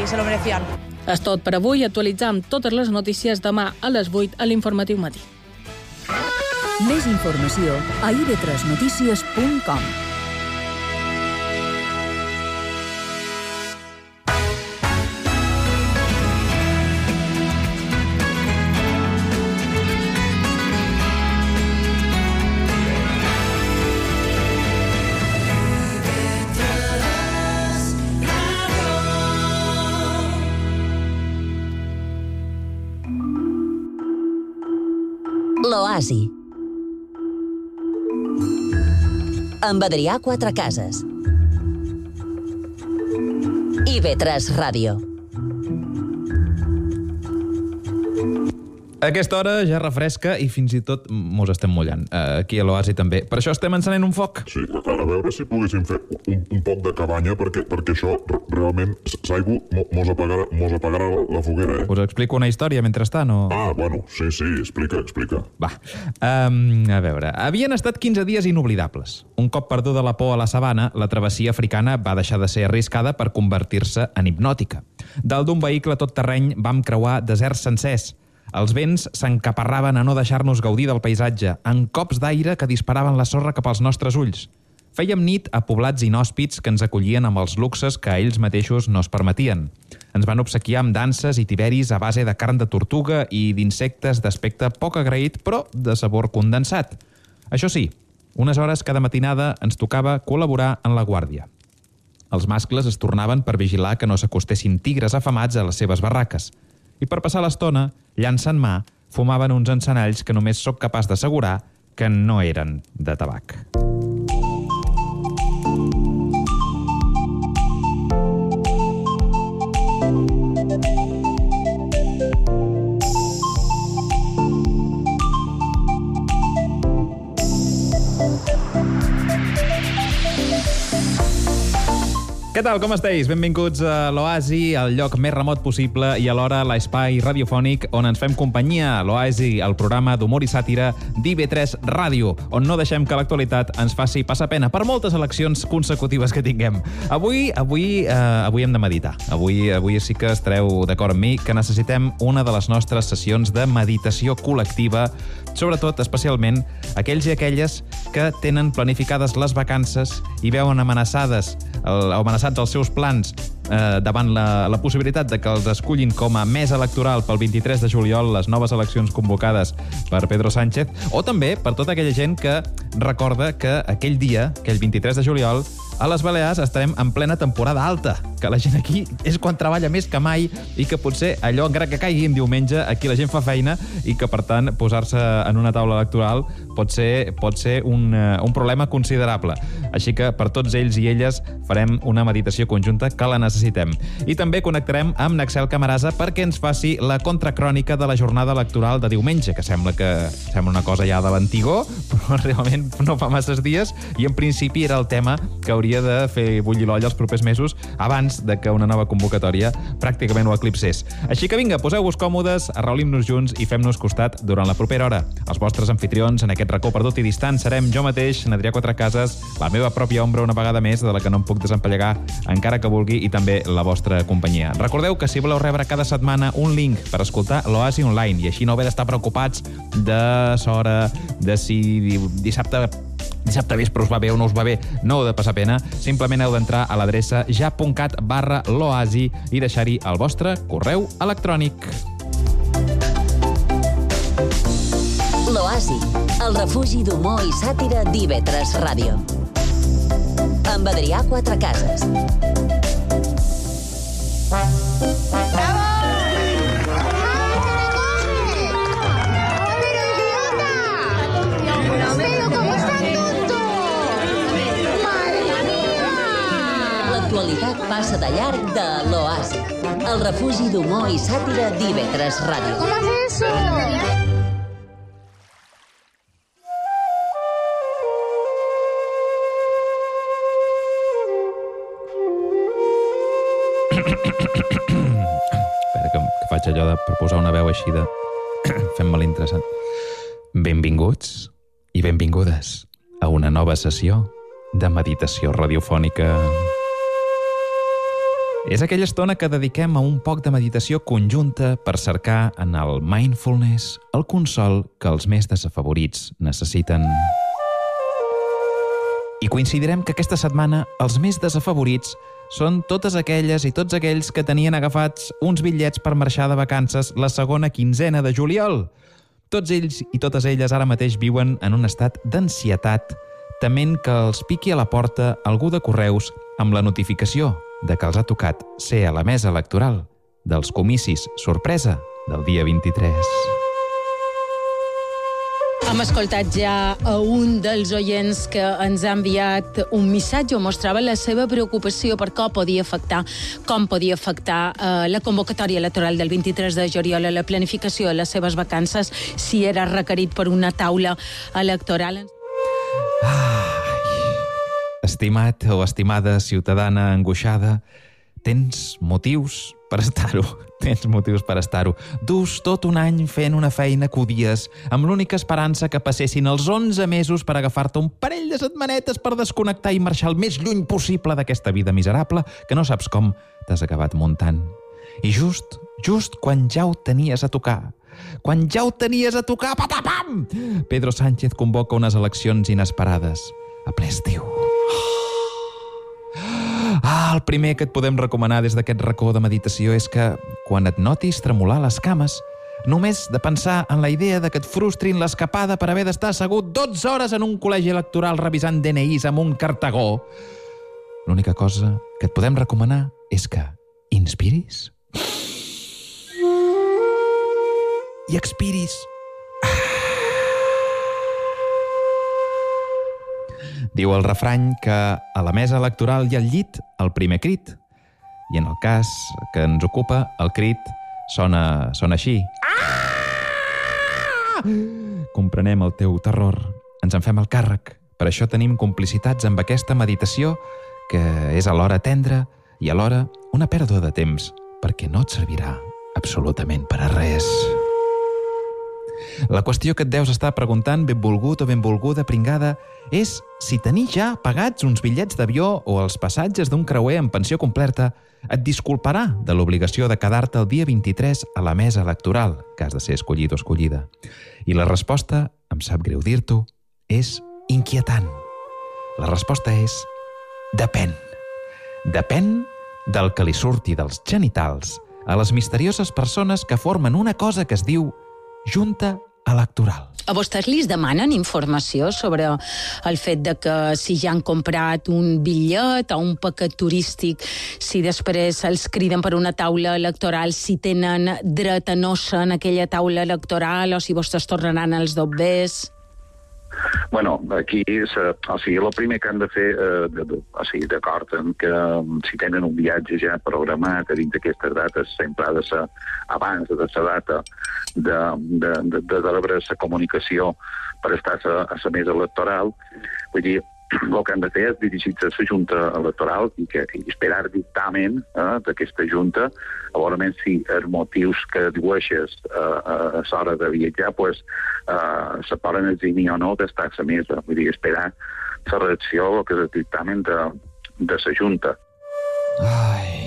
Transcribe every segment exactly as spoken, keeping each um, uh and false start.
y se lo merecían. És tot per avui. Actualitzam totes les notícies demà a les vuit a l'Informatiu Matí. Més informació a i ve tres notícies punt com. L'Oasi. Amb Adrià Quatrecases. i ve tres Ràdio. A aquesta hora ja refresca i fins i tot mos estem mullant. Uh, aquí a l'Oasi també. Per això estem encenent un foc. Sí, a veure si poguéssim fer un, un poc de cabanya, perquè, perquè això realment, Saigo, mos apagarà, mos apagarà la, la foguera, eh? Us explico una història mentrestant, o...? Ah, bueno, sí, sí, explica, explica. Va, um, a veure, havien estat quinze dies inoblidables. Un cop perduda la por a la sabana, la travessia africana va deixar de ser arriscada per convertir-se en hipnòtica. Dalt d'un vehicle tot terreny vam creuar deserts sencers. Els vents s'encaparraven a no deixar-nos gaudir del paisatge, en cops d'aire que disparaven la sorra cap als nostres ulls. Fèiem nit a poblats inhòspits que ens acollien amb els luxes que ells mateixos no es permetien. Ens van obsequiar amb danses i tiberis a base de carn de tortuga i d'insectes d'aspecte poc agraït, però de sabor condensat. Això sí, unes hores cada matinada ens tocava col·laborar en la guàrdia. Els mascles es tornaven per vigilar que no s'acostessin tigres afamats a les seves barraques. I per passar l'estona, llança en mà, fumaven uns encenalls que només sóc capaç d'assegurar que no eren de tabac. Què tal, com esteu? Benvinguts a l'Oasi, el lloc més remot possible i alhora l'espai radiofònic on ens fem companyia. L'Oasi, el programa d'humor i sàtira d'I ve tres Ràdio, on no deixem que l'actualitat ens faci passar pena per moltes eleccions consecutives que tinguem. Avui avui, eh, avui hem de meditar. Avui, avui sí que estareu d'acord amb mi que necessitem una de les nostres sessions de meditació col·lectiva, sobretot, especialment, aquells i aquelles que tenen planificades les vacances i veuen amenaçades el, amenaçats els seus plans eh, davant la, la possibilitat de que els escullin com a mes electoral pel vint-i-tres de juliol, les noves eleccions convocades per Pedro Sánchez, o també per tota aquella gent que recorda que aquell dia, aquell vint-i-tres de juliol, a les Balears estarem en plena temporada alta, que la gent aquí és quan treballa més que mai i que potser allò, encara que caigui en diumenge, aquí la gent fa feina i que, per tant, posar-se en una taula electoral pot ser, pot ser un, uh, un problema considerable. Així que per tots ells i elles farem una meditació conjunta que la necessitem. I també connectarem amb Naxel Camarasa perquè ens faci la contracrònica de la jornada electoral de diumenge, que sembla que sembla una cosa ja de l'antigor, però realment no fa masses dies i en principi era el tema que hauria de fer bullir l'olla els propers mesos abans de que una nova convocatòria pràcticament ho eclipsés. Així que vinga, poseu-vos còmodes, arraulim-nos junts i fem-nos costat durant la propera hora. Els vostres anfitrions en aquest racó perdut i distant serem jo mateix, Adrià Quatrecases, la meva pròpia ombra una vegada més, de la que no em puc desempallegar encara que vulgui, i també la vostra companyia. Recordeu que si voleu rebre cada setmana un link per escoltar l'Oasi online i així no haver d'estar preocupats de s'hora, de si dissabte dissabte vespre us va bé o no us va bé, no heu de passar pena, simplement heu d'entrar a l'adreça ja.cat barra l'oasi i deixar-hi el vostre correu electrònic. L'Oasi, el refugi d'humor i sàtira d'I ve tres Ràdio. Amb Adrià Quatrecases. ¡Bravo! L'actualitat passa de llarg de l'Oasi, el refugi d'humor i sàtira d'I ve tres Ràdio. ¿Cómo hace eso? Espera, que, que faig allò de per posar una veu així de... Fem-me l'interessant. Benvinguts i benvingudes a una nova sessió de meditació radiofònica. És aquella estona que dediquem a un poc de meditació conjunta per cercar en el mindfulness el consol que els més desafavorits necessiten. I coincidirem que aquesta setmana els més desafavorits són totes aquelles i tots aquells que tenien agafats uns bitllets per marxar de vacances la segona quinzena de juliol. Tots ells i totes elles ara mateix viuen en un estat d'ansietat, tement que els piqui a la porta algú de Correus amb la notificació de que els ha tocat ser a la mesa electoral dels comicis sorpresa del dia vint-i-tres. Hem escoltat ja a un dels oients que ens ha enviat un missatge on mostrava la seva preocupació per com podia afectar, com podia afectar eh, la convocatòria electoral del vint-i-tres de juliol a la planificació de les seves vacances si era requerit per una taula electoral. Estimat o estimada ciutadana angoixada, tens motius per estar-ho. Tens motius per estar-ho. Dus tot un any fent una feina que odies, amb l'única esperança que passessin els onze mesos per agafar-te un parell de setmanetes per desconnectar i marxar el més lluny possible d'aquesta vida miserable que no saps com t'has acabat muntant. I just, just quan ja ho tenies a tocar, quan ja ho tenies a tocar, patapam! Pedro Sánchez convoca unes eleccions inesperades a ple estiu. Ah, el primer que et podem recomanar des d'aquest racó de meditació és que, quan et notis tremolar les cames, només de pensar en la idea de que et frustrin l'escapada per haver d'estar assegut dotze hores en un col·legi electoral revisant D N Is amb un cartagó, l'única cosa que et podem recomanar és que inspiris i expiris. Diu el refrany que a la mesa electoral i al llit el primer crit. I en el cas que ens ocupa, el crit sona, sona així. Ah! Comprenem el teu terror. Ens en fem el càrrec. Per això tenim complicitats amb aquesta meditació que és alhora tendra i alhora una pèrdua de temps, perquè no et servirà absolutament per a res. La qüestió que et deus estar preguntant, benvolgut o benvolguda pringada, és si tenir ja pagats uns bitllets d'avió o els passatges d'un creuer en pensió completa et disculparà de l'obligació de quedar-te el dia vint-i-tres a la mesa electoral, que has de ser escollit o escollida. I la resposta, em sap greu dir-t'ho, és inquietant. La resposta és depèn. Depèn del que li surti dels genitals a les misterioses persones que formen una cosa que es diu Junta Electoral. A vostès li demanen informació sobre el fet de que si ja han comprat un bitllet o un paquet turístic, si després els criden per una taula electoral, si tenen dret a no-se en aquella taula electoral o si vostès tornaran als dobbers? Bueno, aquí, o sigui, el primer que han de fer, eh, de, de, o sigui, d'acord en que si tenen un viatge ja programat a dins d'aquestes dates, sempre ha de ser abans de la data de, de, de, de rebre la comunicació per estar a la mesa electoral. Vull dir, el que han de fer és dirigir-se a la Junta Electoral i, que, i esperar dictamen eh, d'aquesta Junta, a veure si els motius que dibuixes eh, a l'hora de viatjar pues, eh, se poden eximir o no d'estar a la mesa. Vull dir, esperar la reacció o que és el dictamen de, de la Junta. Ai...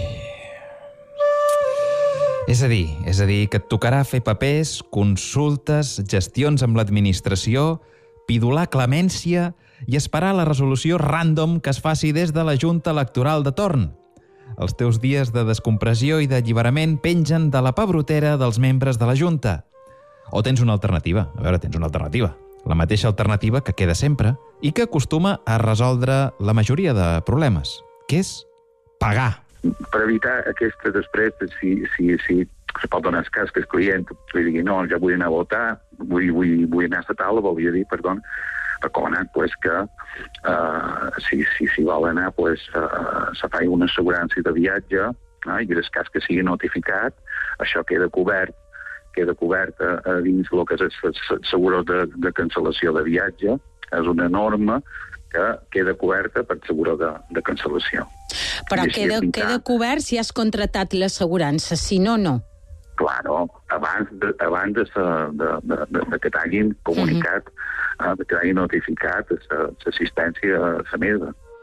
És a dir, és a dir, que et tocarà fer papers, consultes, gestions amb l'administració, pidolar clemència i esperar la resolució random que es faci des de la Junta Electoral de torn. Els teus dies de descompressió i d'alliberament pengen de la pebrotera dels membres de la Junta. O tens una alternativa. A veure, tens una alternativa. La mateixa alternativa que queda sempre i que acostuma a resoldre la majoria de problemes, que és pagar. Per evitar aquesta després, si, si, si se pot donar el cas que el client li digui no, ja vull anar a votar, vull, vull, vull anar a la taula, volia dir, perdó, recomanant pues, que uh, si, si, si vol anar pues, uh, se faci una assegurança de viatge uh, i en el cas que sigui notificat, això queda cobert queda cobert a, a dins el que és el seguro de, de cancel·lació de viatge. És una norma que queda coberta per seguro de, de cancel·lació. Però queda, queda cobert si has contratat l'assegurança, si no, no. Claro, abans de, abans de, de, de, de, de que t'hagin comunicat, uh -huh. uh, de que t'hagin notificat l'assistència a la mesa.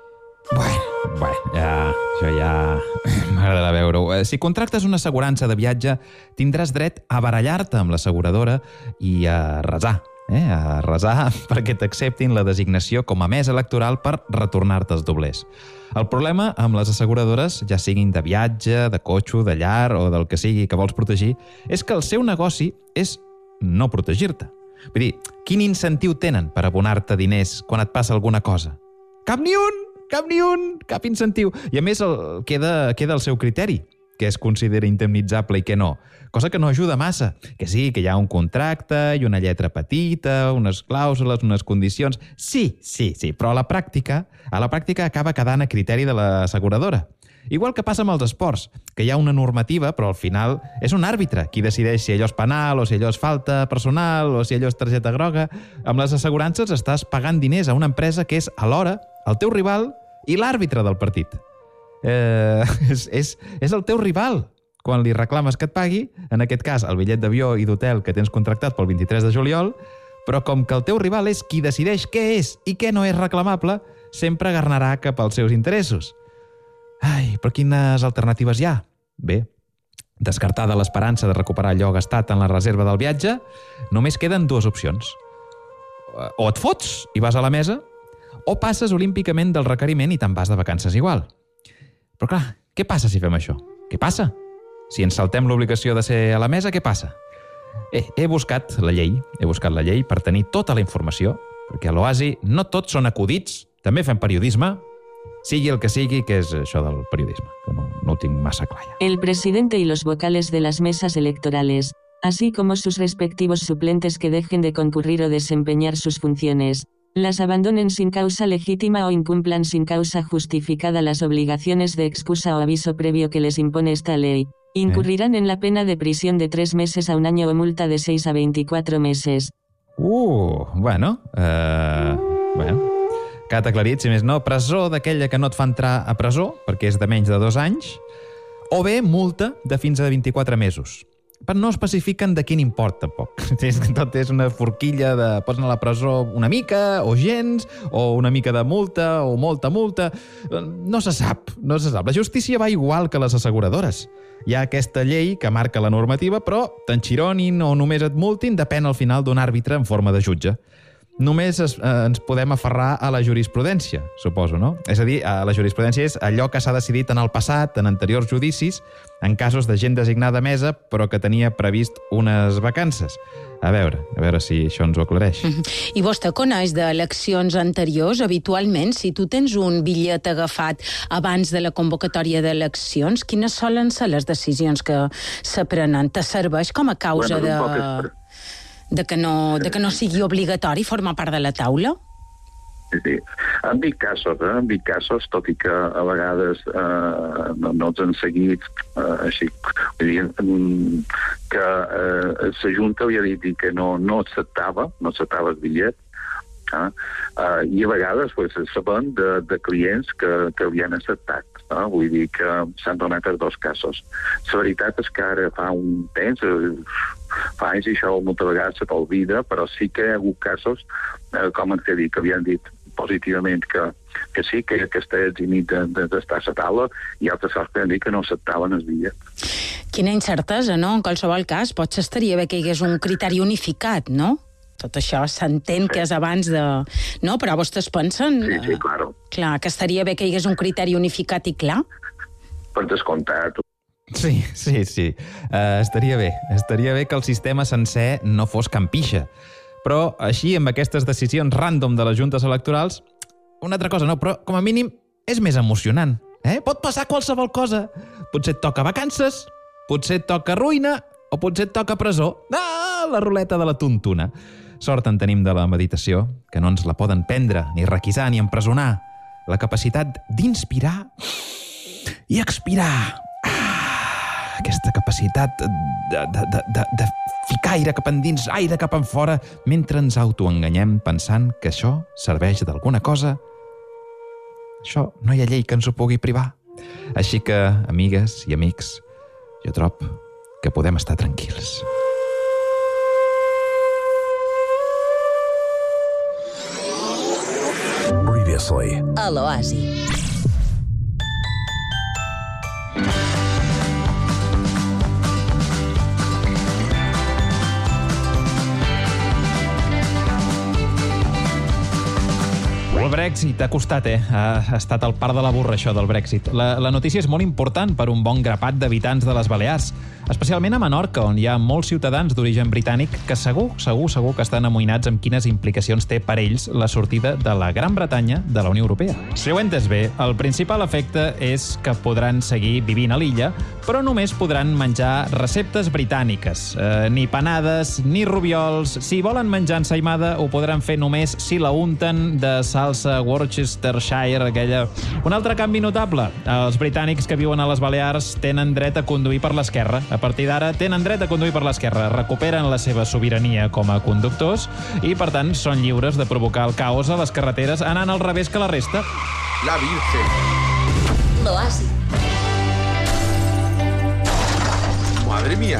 Bueno, bueno, ja, això ja m'agrada veure-ho. Si contractes una assegurança de viatge, tindràs dret a barallar-te amb l'asseguradora i a resar, eh? a resar perquè t'acceptin la designació com a mes electoral per retornar-te els doblers. El problema amb les asseguradores, ja siguin de viatge, de cotxe, de llar o del que sigui que vols protegir, és que el seu negoci és no protegir-te. Vull dir, quin incentiu tenen per abonar-te diners quan et passa alguna cosa? Cap ni un! Cap ni un! Cap incentiu! I a més el, queda, queda el seu criteri, que es considera indemnitzable i què no. Cosa que no ajuda massa. Que sí, que hi ha un contracte i una lletra petita, unes clàusules, unes condicions... Sí, sí, sí, però a la pràctica, a la pràctica acaba quedant a criteri de l'asseguradora. Igual que passa amb els esports, que hi ha una normativa, però al final és un àrbitre qui decideix si allò és penal o si allò és falta personal o si allò és targeta groga. Amb les assegurances estàs pagant diners a una empresa que és alhora el teu rival i l'àrbitre del partit. Eh, és, és, és el teu rival. Quan li reclames que et pagui, en aquest cas el bitllet d'avió i d'hotel que tens contractat pel vint-i-tres de juliol, però com que el teu rival és qui decideix què és i què no és reclamable, sempre garnarà cap als seus interessos. Ai, però quines alternatives hi ha? Bé, descartada l'esperança de recuperar allò gastat en la reserva del viatge, només queden dues opcions. O et fots i vas a la mesa, o passes olímpicament del requeriment i te'n vas de vacances igual. Però clar, què passa si fem això? Què passa? Si ens saltem l'obligació de ser a la mesa, què passa? Eh, he buscat la llei, he buscat la llei per tenir tota la informació, perquè a l'Oasi no tots són acudits, també fem periodisme, sigui el que sigui, que és això del periodisme, que no, no ho tinc massa clar ja. El presidente y los vocales de las mesas electorales, así como sus respectivos suplentes que dejen de concurrir o desempeñar sus funciones, las abandonen sin causa legítima o incumplan sin causa justificada las obligaciones de excusa o aviso previo que les impone esta ley, incurrirán en la pena de prisión de tres meses a un año o multa de seis a veinticuatro meses. Uh, bueno, uh, bueno, quedat aclarit, si més no, presó d'aquella que no et fa entrar a presó, perquè és de menys de dos anys, o bé multa de fins a vint-i-quatre mesos. Però no especifiquen de quin import, tampoc. Tot és una forquilla de posen a la presó una mica, o gens, o una mica de multa, o molta multa. No se sap, no se sap. La justícia va igual que les asseguradores. Hi ha aquesta llei que marca la normativa, però t'enxironin o només et multin depèn al final d'un àrbitre en forma de jutge. Només es, eh, ens podem aferrar a la jurisprudència, suposo, no? És a dir, la jurisprudència és allò que s'ha decidit en el passat, en anteriors judicis, en casos de gent designada a mesa, però que tenia previst unes vacances. A veure, a veure si això ens ho aclareix. I vostè coneix d'eleccions anteriors? Habitualment, si tu tens un bitllet agafat abans de la convocatòria d'eleccions, quines solen ser les decisions que se prenen? Te serveix com a causa de... de que no, de que no sigui obligatori formar part de la taula? Sí, sí. En vint casos, eh? en vint casos, tot i que a vegades eh, no, no els han seguit eh, així. Vull dir, que eh, la Junta havia dit que no, no acceptava, no acceptava el bitllet, eh? Uh, i a vegades pues, sabem de, de clients que, que havien acceptat. Eh? Vull dir que s'han donat els dos casos. La veritat és que ara fa un temps, fa anys i això moltes vegades se t'olvida, però sí que hi ha hagut casos, eh, com et he dit, que havien dit positivament que, que sí, que, que estava eximit d'estar a la taula, i altres casos que han dit que no acceptaven el bitllet. Quina incertesa, no? En qualsevol cas, potser estaria bé que hi hagués un criteri unificat, no? Tot això s'entén sí. que és abans de... No, però vostès pensen... Sí, sí, claro. Clar, que estaria bé que hi hagués un criteri unificat i clar? Per descomptat. Sí, sí, sí. Uh, estaria bé. Estaria bé que el sistema sencer no fos campixa. Però així, amb aquestes decisions random de les juntes electorals, una altra cosa no, però com a mínim és més emocionant. Eh? Pot passar qualsevol cosa. Potser et toca vacances, potser et toca ruïna, o potser et toca presó. Ah, la ruleta de la tontuna. Sort en tenim de la meditació, que no ens la poden prendre, ni requisar, ni empresonar. La capacitat d'inspirar i expirar. Ah, aquesta capacitat de, de, de, de, de ficar aire cap endins, aire cap enfora, mentre ens autoenganyem pensant que això serveix d'alguna cosa. Això no hi ha llei que ens ho pugui privar. Així que, amigues i amics, jo trob que podem estar tranquils. A l'Oasi. Brexit ha costat, eh? Ha estat el part de la burra, això del Brexit. La, la notícia és molt important per un bon grapat d'habitants de les Balears, especialment a Menorca, on hi ha molts ciutadans d'origen britànic que segur, segur, segur que estan amoïnats amb quines implicacions té per ells la sortida de la Gran Bretanya de la Unió Europea. Si ho he entès bé, el principal efecte és que podran seguir vivint a l'illa, però només podran menjar receptes britàniques. Eh, ni panades, ni rubiols. Si volen menjar ensaïmada, ho podran fer només si la unten de salsa Worcestershire, aquella. Un altre canvi notable. Els britànics que viuen a les Balears tenen dret a conduir per l'esquerra. A partir d'ara, tenen dret a conduir per l'esquerra. Recuperen la seva sobirania com a conductors i, per tant, són lliures de provocar el caos a les carreteres anant al revés que la resta. La Virgen. L'Oasi. Madre mía.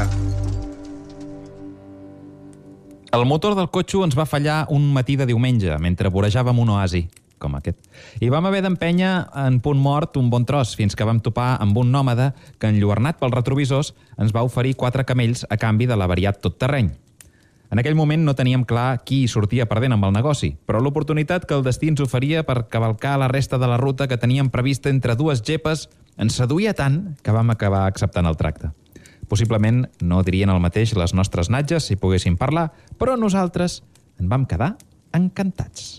El motor del cotxe ens va fallar un matí de diumenge, mentre vorejàvem un oasi, com aquest. I vam haver d'empènyer en punt mort un bon tros, fins que vam topar amb un nòmada que, enlluernat pels retrovisors, ens va oferir quatre camells a canvi de l'avariat tot terreny. En aquell moment no teníem clar qui hi sortia perdent amb el negoci, però l'oportunitat que el destí ens oferia per cavalcar la resta de la ruta que teníem prevista entre dues gepes ens seduïa tant que vam acabar acceptant el tracte. Possiblement no dirien el mateix les nostres natges si poguessin parlar, però nosaltres en vam quedar encantats.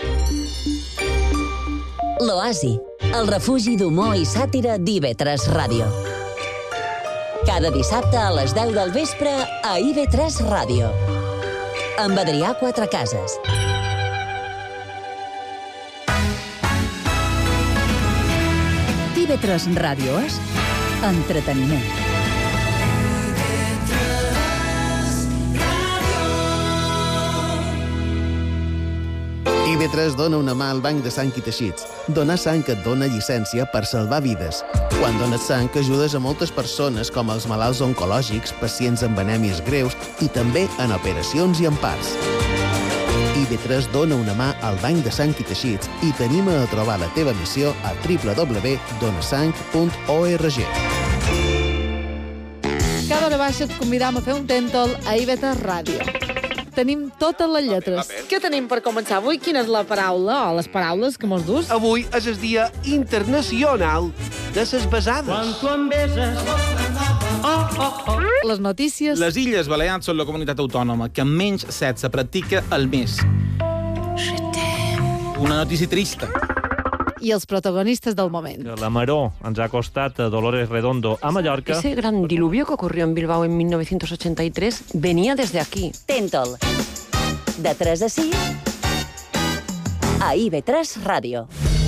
L'Oasi, el refugi d'humor i sàtira d'I V tres Ràdio. Cada dissabte a les deu del vespre a I V tres Ràdio. Amb Adrià Quatrecases. I V tres Ràdio és entreteniment. I V tres dona una mà al Banc de Sang i Teixits. Donar sang et dona llicència per salvar vides. Quan dones sang, ajudes a moltes persones, com els malalts oncològics, pacients amb anèmies greus i també en operacions i en parts. I V tres dona una mà al Banc de Sang i Teixits i t'anima a trobar la teva missió a w w w punt donasang punt org. Cada hora baixa et convidam a fer un tèntol a I V tres Ràdio. Tenim totes les lletres. Què tenim per començar avui? Quina és la paraula o les paraules que mos dus? Avui és el Dia Internacional de les Besades. Quan tu em beses... Oh, oh, oh. Les notícies... Les Illes Balears són la comunitat autònoma que menys sexe practica al mes. Una notícia trista. I els protagonistes del moment. La maró ens ha costat a Dolores Redondo a Mallorca. Ese gran diluvio que ocurrió en Bilbao en mil novecientos ochenta y tres venía desde aquí. Tèntol. De tres a sis a I V tres Ràdio.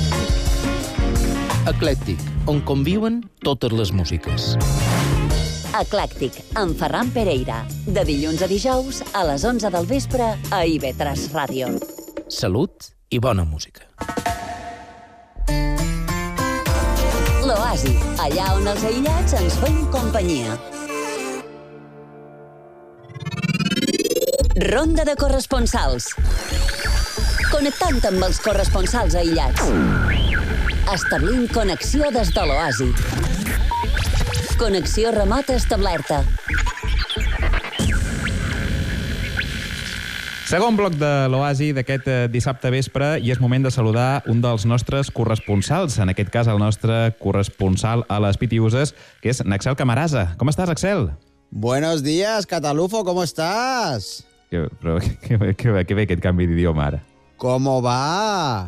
Eclèctic, on conviuen totes les músiques. Eclèctic, amb Ferran Pereira. De dilluns a dijous a les onze del vespre a I V tres Ràdio. Salut i bona música. L'Oasi, allà on els aïllats ens feien companyia. Ronda de corresponsals. Connectant amb els corresponsals aïllats. Establint connexió des de l'Oasi. Connexió remota establerta. Segon bloc de l'Oasi d'aquest dissabte vespre i és moment de saludar un dels nostres corresponsals, en aquest cas el nostre corresponsal a les Pitiuses, que és Naxel Camarasa. Com estàs, Axel? Buenos días, Catalufo, ¿cómo estás? Que, però que, que, que, que bé aquest canvi d'idioma ara. ¿Cómo va?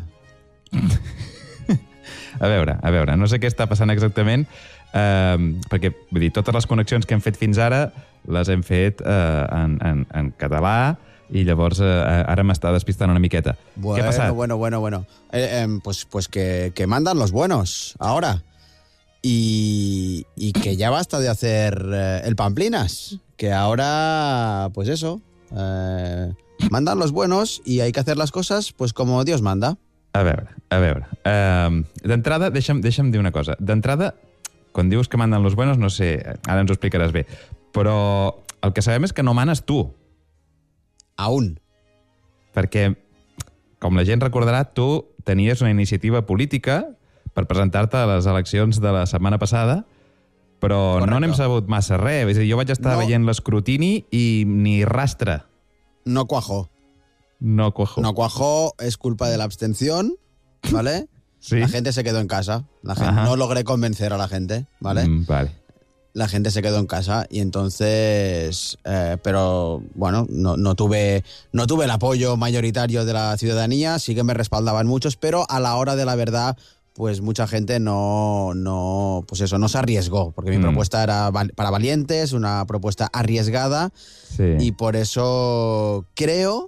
A veure, a veure, no sé què està passant exactament, eh, perquè vull dir, totes les connexions que hem fet fins ara les hem fet eh, en, en, en català, i llavors eh, ara m'està despistant una miqueta. Bueno, ¿Qué ha pasado? Bueno, bueno, bueno. Eh, eh, pues pues que, que mandan los buenos ahora. Y, y que ya basta de hacer eh, el pamplinas. Que ahora, pues eso, eh, mandan los buenos y hay que hacer las cosas pues como Dios manda. A veure, a veure. Uh, D'entrada, deixa'm, deixa'm dir una cosa. D'entrada, quan dius que manden los buenos, no sé, ara ens ho explicaràs bé, però el que sabem és que no manes tu. Aún. Perquè, com la gent recordarà, tu tenies una iniciativa política per presentar-te a les eleccions de la setmana passada, però Correcto. No n'hem sabut massa res. És a dir, jo vaig estar no. veient l'escrutini i ni rastre. No cuajó. No cuajó. No cuajó, es culpa de la abstención, ¿vale? Sí. La gente se quedó en casa. La gente, no logré convencer a la gente, ¿vale? Mm, vale. La gente se quedó en casa y entonces, eh, pero bueno, no, no, tuve, no tuve el apoyo mayoritario de la ciudadanía, sí que me respaldaban muchos, pero a la hora de la verdad, pues mucha gente no, no, pues eso, no se arriesgó, porque mi Mm. propuesta era val- para valientes, una propuesta arriesgada, Sí. y por eso creo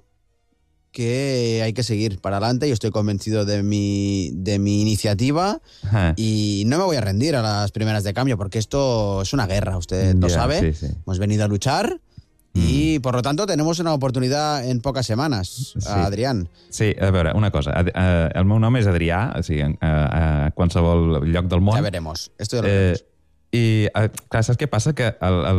que hay que seguir para adelante. Yo estoy convencido de mi, de mi iniciativa Ajá. y no me voy a rendir a las primeras de cambio, porque esto es una guerra, usted lo Ya, sabe. sí, sí. Hemos venido a luchar y, por lo tanto, tenemos una oportunidad en pocas semanas, Sí. Adrián. Sí, a veure, una cosa. Ad, uh, el meu nom és Adrià, o sigui, a, a qualsevol lloc del món. Ya veremos. Esto ya lo Eh, veremos. I, uh, clar, saps què passa? Que el, el,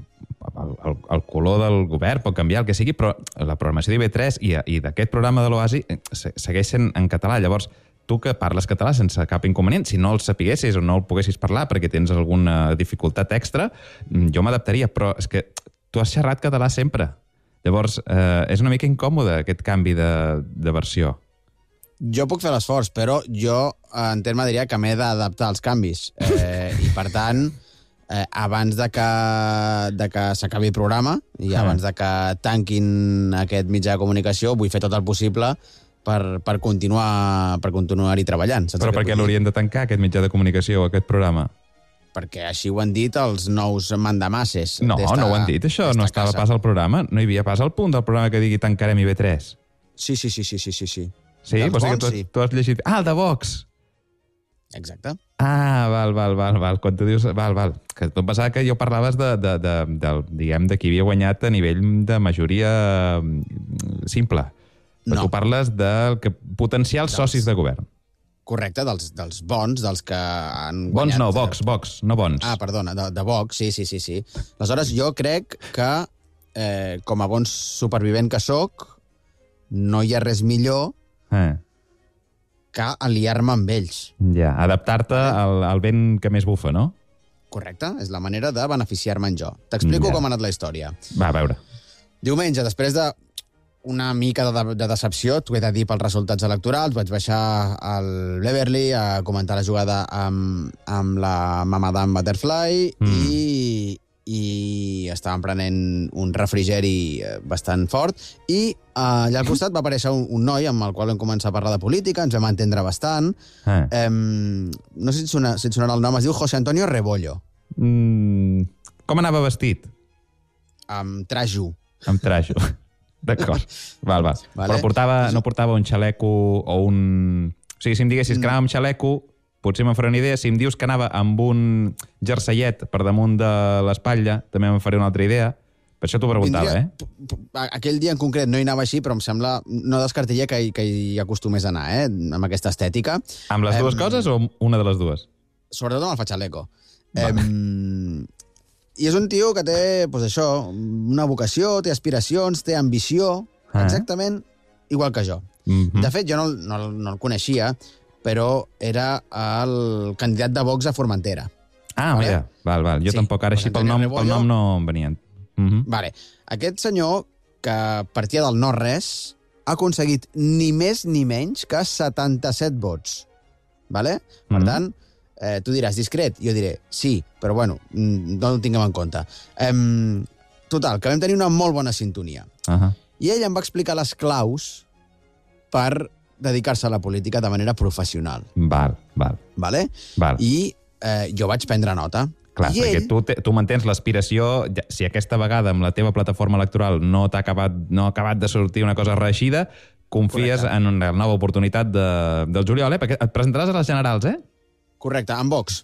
el, el, el color del govern pot canviar, el que sigui, però la programació d'I V tres i, i d'aquest programa de l'Oasi eh, se- segueix sent en català. Llavors, tu que parles català sense cap inconvenient, si no el sapiguessis o no el poguessis parlar perquè tens alguna dificultat extra, mm, jo m'adaptaria, però és que tu has xerrat català sempre. Llavors, eh, és una mica incòmode aquest canvi de, de versió. Jo puc fer l'esforç, però jo, en terme, diria que m'he d'adaptar als canvis. Eh, I, per tant, eh, abans de que, de que s'acabi el programa i Ah. abans de que tanquin aquest mitjà de comunicació, vull fer tot el possible per, per continuar per continuar-hi treballant. Saps Però el que per què vull dir? l'haurien de tancar, aquest mitjà de comunicació o aquest programa? Perquè així ho han dit els nous mandamasses. No, d'esta- no ho han dit, això. No d'esta estava casa. pas al programa. No hi havia pas al punt del programa que digui tancarem I V tres. Sí, sí, sí, sí, sí, sí. sí. Sí? Dels Vols dir que bons, tu, sí. tu has llegit... Ah, el de Vox! Exacte. Ah, val, val, val, val. Quan tu dius... Val, val. Que tu em pensava que jo parlaves de, de, de, de, diguem, de qui havia guanyat a nivell de majoria mm, simple. Però No. tu parles de que potencials Dels- socis de govern. Correcte, dels, dels bons, dels que han Bons guanyat... no, Vox, Vox, no bons. Ah, perdona, de, de Vox, sí, sí, sí, sí. Aleshores, jo crec que, eh, com a bon supervivent que sóc, no hi ha res millor Eh, que aliar-me amb ells. ja, adaptar-te al, al vent que més bufa, no? Correcte? És la manera de beneficiar-me'n jo. T'explico Ja. com ha anat la història. Va, a veure. Diumenge, després de una mica de, de decepció, t'ho he de dir pels resultats electorals, vaig baixar al Beverly a comentar la jugada amb, amb la Mamadam Butterfly Mm. i, i estàvem prenent un refrigeri eh, bastant fort i eh, allà al costat va aparèixer un, un noi amb el qual vam començar a parlar de política, ens vam entendre bastant. Eh. Eh, no sé si et, sona, si et sonarà el nom, es diu José Antonio Rebollo, Mm, com anava vestit? amb trajo. Amb trajo. D'acord. Val, val. Vale. Però portava, no portava un xaleco o un... O sigui, si em diguessis que anava amb xaleco, potser me'n faré una idea. Si em dius que anava amb un jerseiet per damunt de l'espatlla, també me'n faré una altra idea. Per això t'ho preguntava, Vindria- eh? p- p- Aquell dia en concret no hi anava així, però em sembla... No descartaria que, hi- que hi acostumés a anar, eh? Amb aquesta estètica. Amb les dues Em, coses o amb una de les dues? Sobretot amb el fatxaleco. Em, I és un tio que té, doncs això, una vocació, té aspiracions, té ambició, Ah. exactament igual que jo. Mhm. De fet, jo no, el- no, el- no el coneixia, però era el candidat de Vox a Formentera. Ah, Vale? mira. Val, val. Jo Sí, tampoc, ara José així pel Antonio nom, pel Rebollo. nom no em venien. Mhm. Vale. Aquest senyor, que partia del no-res, ha aconseguit ni més ni menys que setanta-set vots. Vale? Per Mhm. tant, eh, tu diràs discret, jo diré sí, però bueno, mm, no ho tinguem en compte. Em, total, que vam tenir una molt bona sintonia. Ahà. I ell em va explicar les claus per dedicar-se a la política de manera professional. Val, val. Vale? Val. I eh, jo vaig prendre nota. Clar, I perquè ell, tu, te, tu mantens l'aspiració, ja- si aquesta vegada amb la teva plataforma electoral no t'ha acabat, no ha acabat de sortir una cosa reeixida, confies Correcte. en una nova oportunitat de, del juliol, eh? Perquè et presentaràs a les generals, eh? correcte, amb Vox.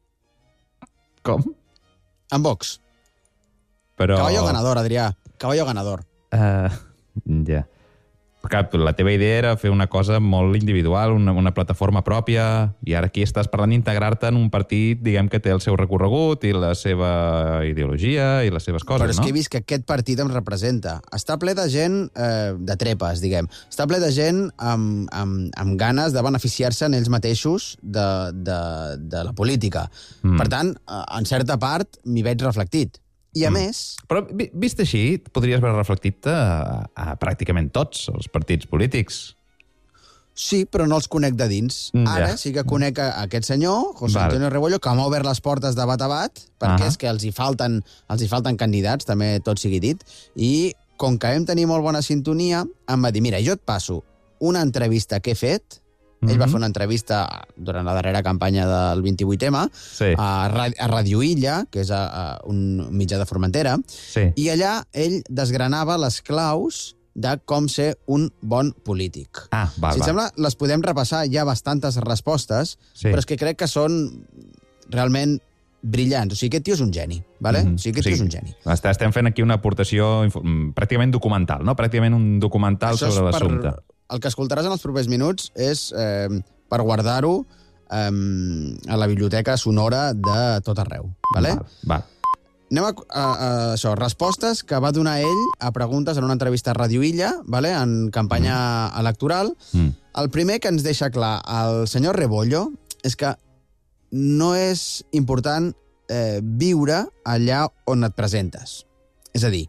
Com? Amb Vox. Però... Caballo ganador, Adrià. Caballo ganador. Uh, ja. Clar, la teva idea era fer una cosa molt individual, una, una plataforma pròpia, i ara aquí estàs parlant d'integrar-te en un partit, diguem, que té el seu recorregut i la seva ideologia i les seves coses, Però és no? que he vist que aquest partit em representa. Està ple de gent eh, de trepes, diguem. Està ple de gent amb, amb, amb ganes de beneficiar-se en ells mateixos de, de, de la política. Mm. Per tant, eh, en certa part, m'hi veig reflectit. I a Mm. més, Però, vi- vist així, podries haver reflectit a, a pràcticament tots els partits polítics. Sí, però no els conec de dins. Mm, Ara ja. sí que conec a aquest senyor, José Val. Antonio Rebollo, que m'ha obert les portes de bat a bat, perquè Ahà. és que els hi falten, els hi falten candidats, també tot sigui dit, i com que vam tenir molt bona sintonia, em va dir, mira, jo et passo una entrevista que he fet, ell Mhm. va fer una entrevista durant la darrera campanya del vint-i-vuit ema Sí. a, Ra- a Radio Illa, que és a, a un mitjà de Formentera, Sí. i allà ell desgranava les claus de com ser un bon polític. Ah, val, si et val. sembla, les podem repassar. Hi ha bastantes respostes, Sí. però és que crec que són realment brillants. O sigui, aquest tio és un geni, ¿vale? Mhm. O sigui, aquest tio és un geni. Est- Estem fent aquí una aportació info- mm, pràcticament documental, no? Pràcticament un documental Això és sobre per- l'assumpte. El que escoltaràs en els propers minuts és eh, per guardar-ho eh, a la biblioteca sonora de tot arreu, ¿vale? Val, val. Anem a, a, a això, respostes que va donar ell a preguntes en una entrevista a Radio Illa, ¿vale? En campanya mm. electoral. Mm. El primer que ens deixa clar el senyor Rebollo és que no és important eh, viure allà on et presentes. És a dir,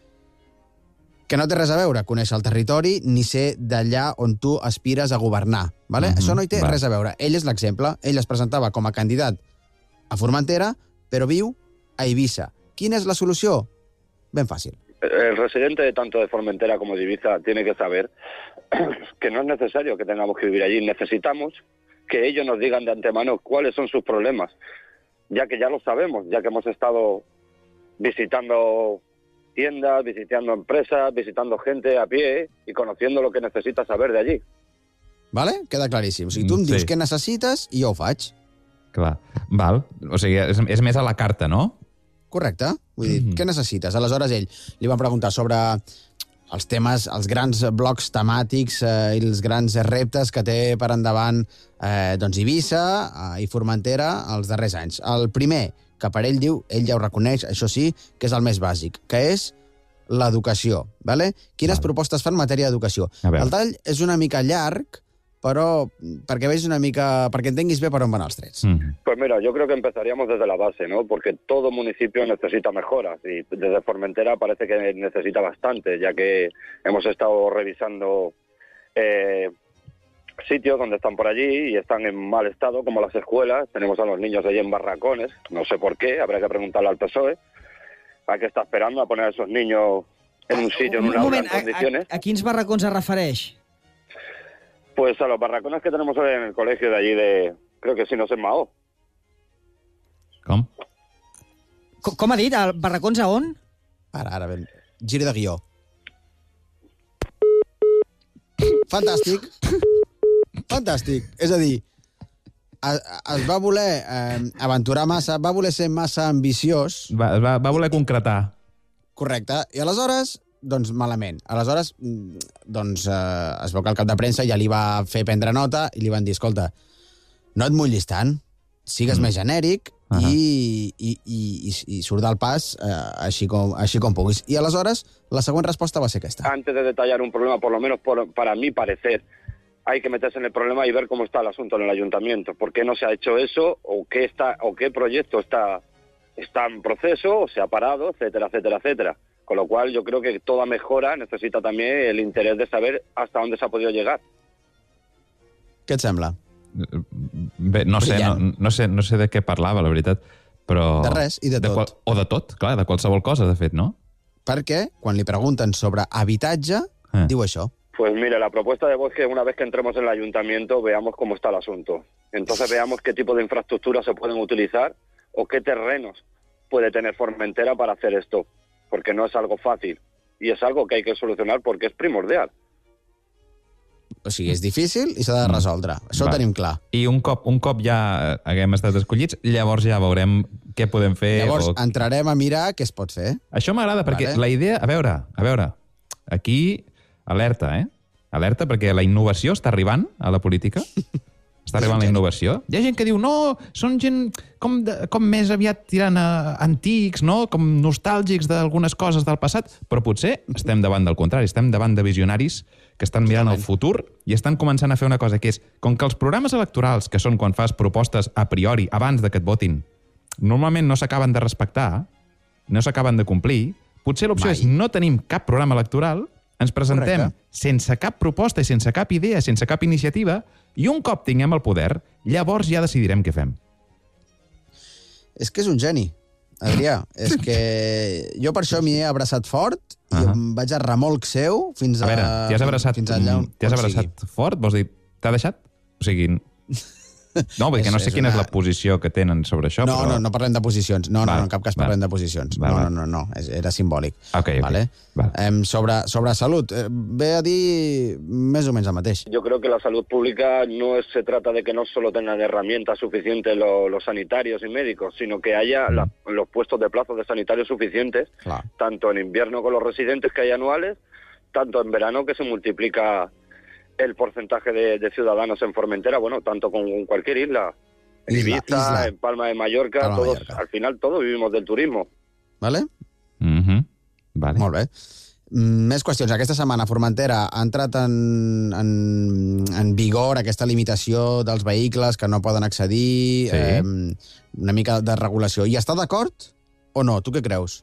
que no té res a veure conèixer el territori ni ser d'allà on tu aspires a governar. ¿vale? Mhm, Això no hi té val. res a veure. Ell és l'exemple. Ell es presentava com a candidat a Formentera, però viu a Eivissa. Quina és la solució? Ben fàcil. El residente de tanto de Formentera como de Ibiza tiene que saber que no es necesario que tengamos que vivir allí. Necesitamos que ellos nos digan de antemano cuáles son sus problemas, ya que ya lo sabemos, ya que hemos estado visitando tiendas, visitando empresas, visitando gente a pie y conociendo lo que necesita saber de allí. Vale? Queda claríssim. O sigui, tu em Sí. dius què necessites i jo ho faig. Clar. Val. O sigui, és, és més a la carta, no? Correcte. Vull dir, Mhm. què necessites? Aleshores, ell li van preguntar sobre els temes, els grans blocs temàtics eh, i els grans reptes que té per endavant eh, doncs Eivissa eh, i Formentera els darrers anys. El primer, que per ell diu, ell ja ho reconeix, això sí, que és el més bàsic, que és l'educació. Vale? Quines Val. propostes fa en matèria d'educació? A veure. El tall és una mica llarg, però perquè vegis una mica, perquè entenguis bé per on van els trets. Mm. Pues mira, yo creo que empezaríamos desde la base, ¿no? Porque todo municipio necesita mejoras y desde Formentera parece que necesita bastante, ya que hemos estado revisando eh, sitios donde están por allí y están en mal estado, como las escuelas. Tenemos a los niños allí en barracones, no sé por qué, habrá que preguntarle al P S O E. ¿A qué está esperando a poner a esos niños en un sitio, en un, Un aula, moment, en a, condiciones? a, a quins barracons es refereix? Pues a los barracones que tenemos hoy en el colegio de allí de... Creo que sí, no sé, en Mahó. Com? Com, com ha dit? El barracons a on? Ara, ara, ben... Giri de guió. Fantàstic. Fantàstic. És a dir, es, es va voler eh, aventurar massa, va voler ser massa ambiciós. Va, va, va voler concretar. Correcte. I aleshores, doncs malament. Aleshores, mm, doncs eh, es veu que el cap de premsa ja li va fer prendre nota i li van dir, escolta, no et mullis tant, sigues mm. més genèric uh -huh. i, i, i, i surt del pas eh, així, com, així com puguis. I aleshores, la següent resposta va ser aquesta. Antes de detallar un problema, por lo menos por, para mi parecer, hay que meterse en el problema y ver cómo está el asunto en el ayuntamiento. ¿Por qué no se ha hecho eso? ¿O qué, está, o qué proyecto está, está en proceso? ¿O se ha parado? Etcétera, etcétera, etcétera. Con lo cual, yo creo que toda mejora necesita también el interés de saber hasta dónde se ha podido llegar. Què et sembla? Bé, no sé, no, no, sé, no sé de què parlava, la veritat, però... De res i de tot. qual, o de tot, clar, de qualsevol cosa, de fet, no? Perquè, quan li pregunten sobre habitatge, eh. diu això. Pues mire, la propuesta de voz que una vez que entremos en el ayuntamiento veamos cómo está el asunto. Entonces veamos qué tipo de infraestructuras se pueden utilizar o qué terrenos puede tener Formentera para hacer esto. Porque no es algo fácil y es algo que hay que solucionar porque es primordial. O sigui, és difícil i s'ha de resoldre. Això Va. ho tenim clar. I un cop, un cop ja haguem estat escollits, llavors ja veurem què podem fer. Llavors o... entrarem a mirar què es pot fer. Això m'agrada, perquè Vale. la idea... A veure, a veure, aquí alerta, eh? Alerta, perquè la innovació està arribant a la política. Està arribant la innovació. Hi ha gent que diu, no, són gent com, de, com més aviat tirant a antics, no? Com nostàlgics d'algunes coses del passat, però potser estem davant del contrari, estem davant de visionaris que estan mirant el futur i estan començant a fer una cosa que és, com que els programes electorals, que són quan fas propostes a priori, abans de que et votin, normalment no s'acaben de respectar, no s'acaben de complir, potser l'opció és no tenim cap programa electoral ens presentem Correcte. sense cap proposta i sense cap idea, sense cap iniciativa, i un cop tinguem el poder, llavors ja decidirem què fem. És que és un geni, Adrià. És que jo per això m'hi he abraçat fort i uh -huh. em vaig a remolc seu fins a... A veure, t'hi has abraçat, fins allà on, t'hi has on abraçat sigui. fort? Vols dir, t'ha deixat? O sigui... No, perquè És- no sé és quina una- és la posició que tenen sobre això, No, però... no, no parlem de posicions. No, no, Val, no, en cap cas val. parlem de posicions. Val, No, val. no, no, no, és- era simbòlic. Ok, ok. Vale? Val. Em, sobre, sobre salut, eh, ve a dir més o menys el mateix. Yo creo que la salud pública no es- se trata de que no solo tengan herramientas suficientes lo- los sanitarios y médicos, sino que haya la- los puestos de plazos de sanitarios suficientes, Clar. tanto en invierno con los residentes que hay anuales, tanto en verano que se multiplica el porcentaje de, de ciudadanos en Formentera, bueno, tanto con cualquier isla, en Isla, Ibiza, isla. en Palma de Mallorca, Palma de todos, Mallorca. al final todos vivimos del turismo. Vale? Mhm. Vale. Molt bé. Mm, Més qüestions. Aquesta setmana a Formentera ha entrat en, en, en vigor aquesta limitació dels vehicles que no poden accedir, Sí. eh, una mica de regulació. I està d'acord o no? Tu què creus?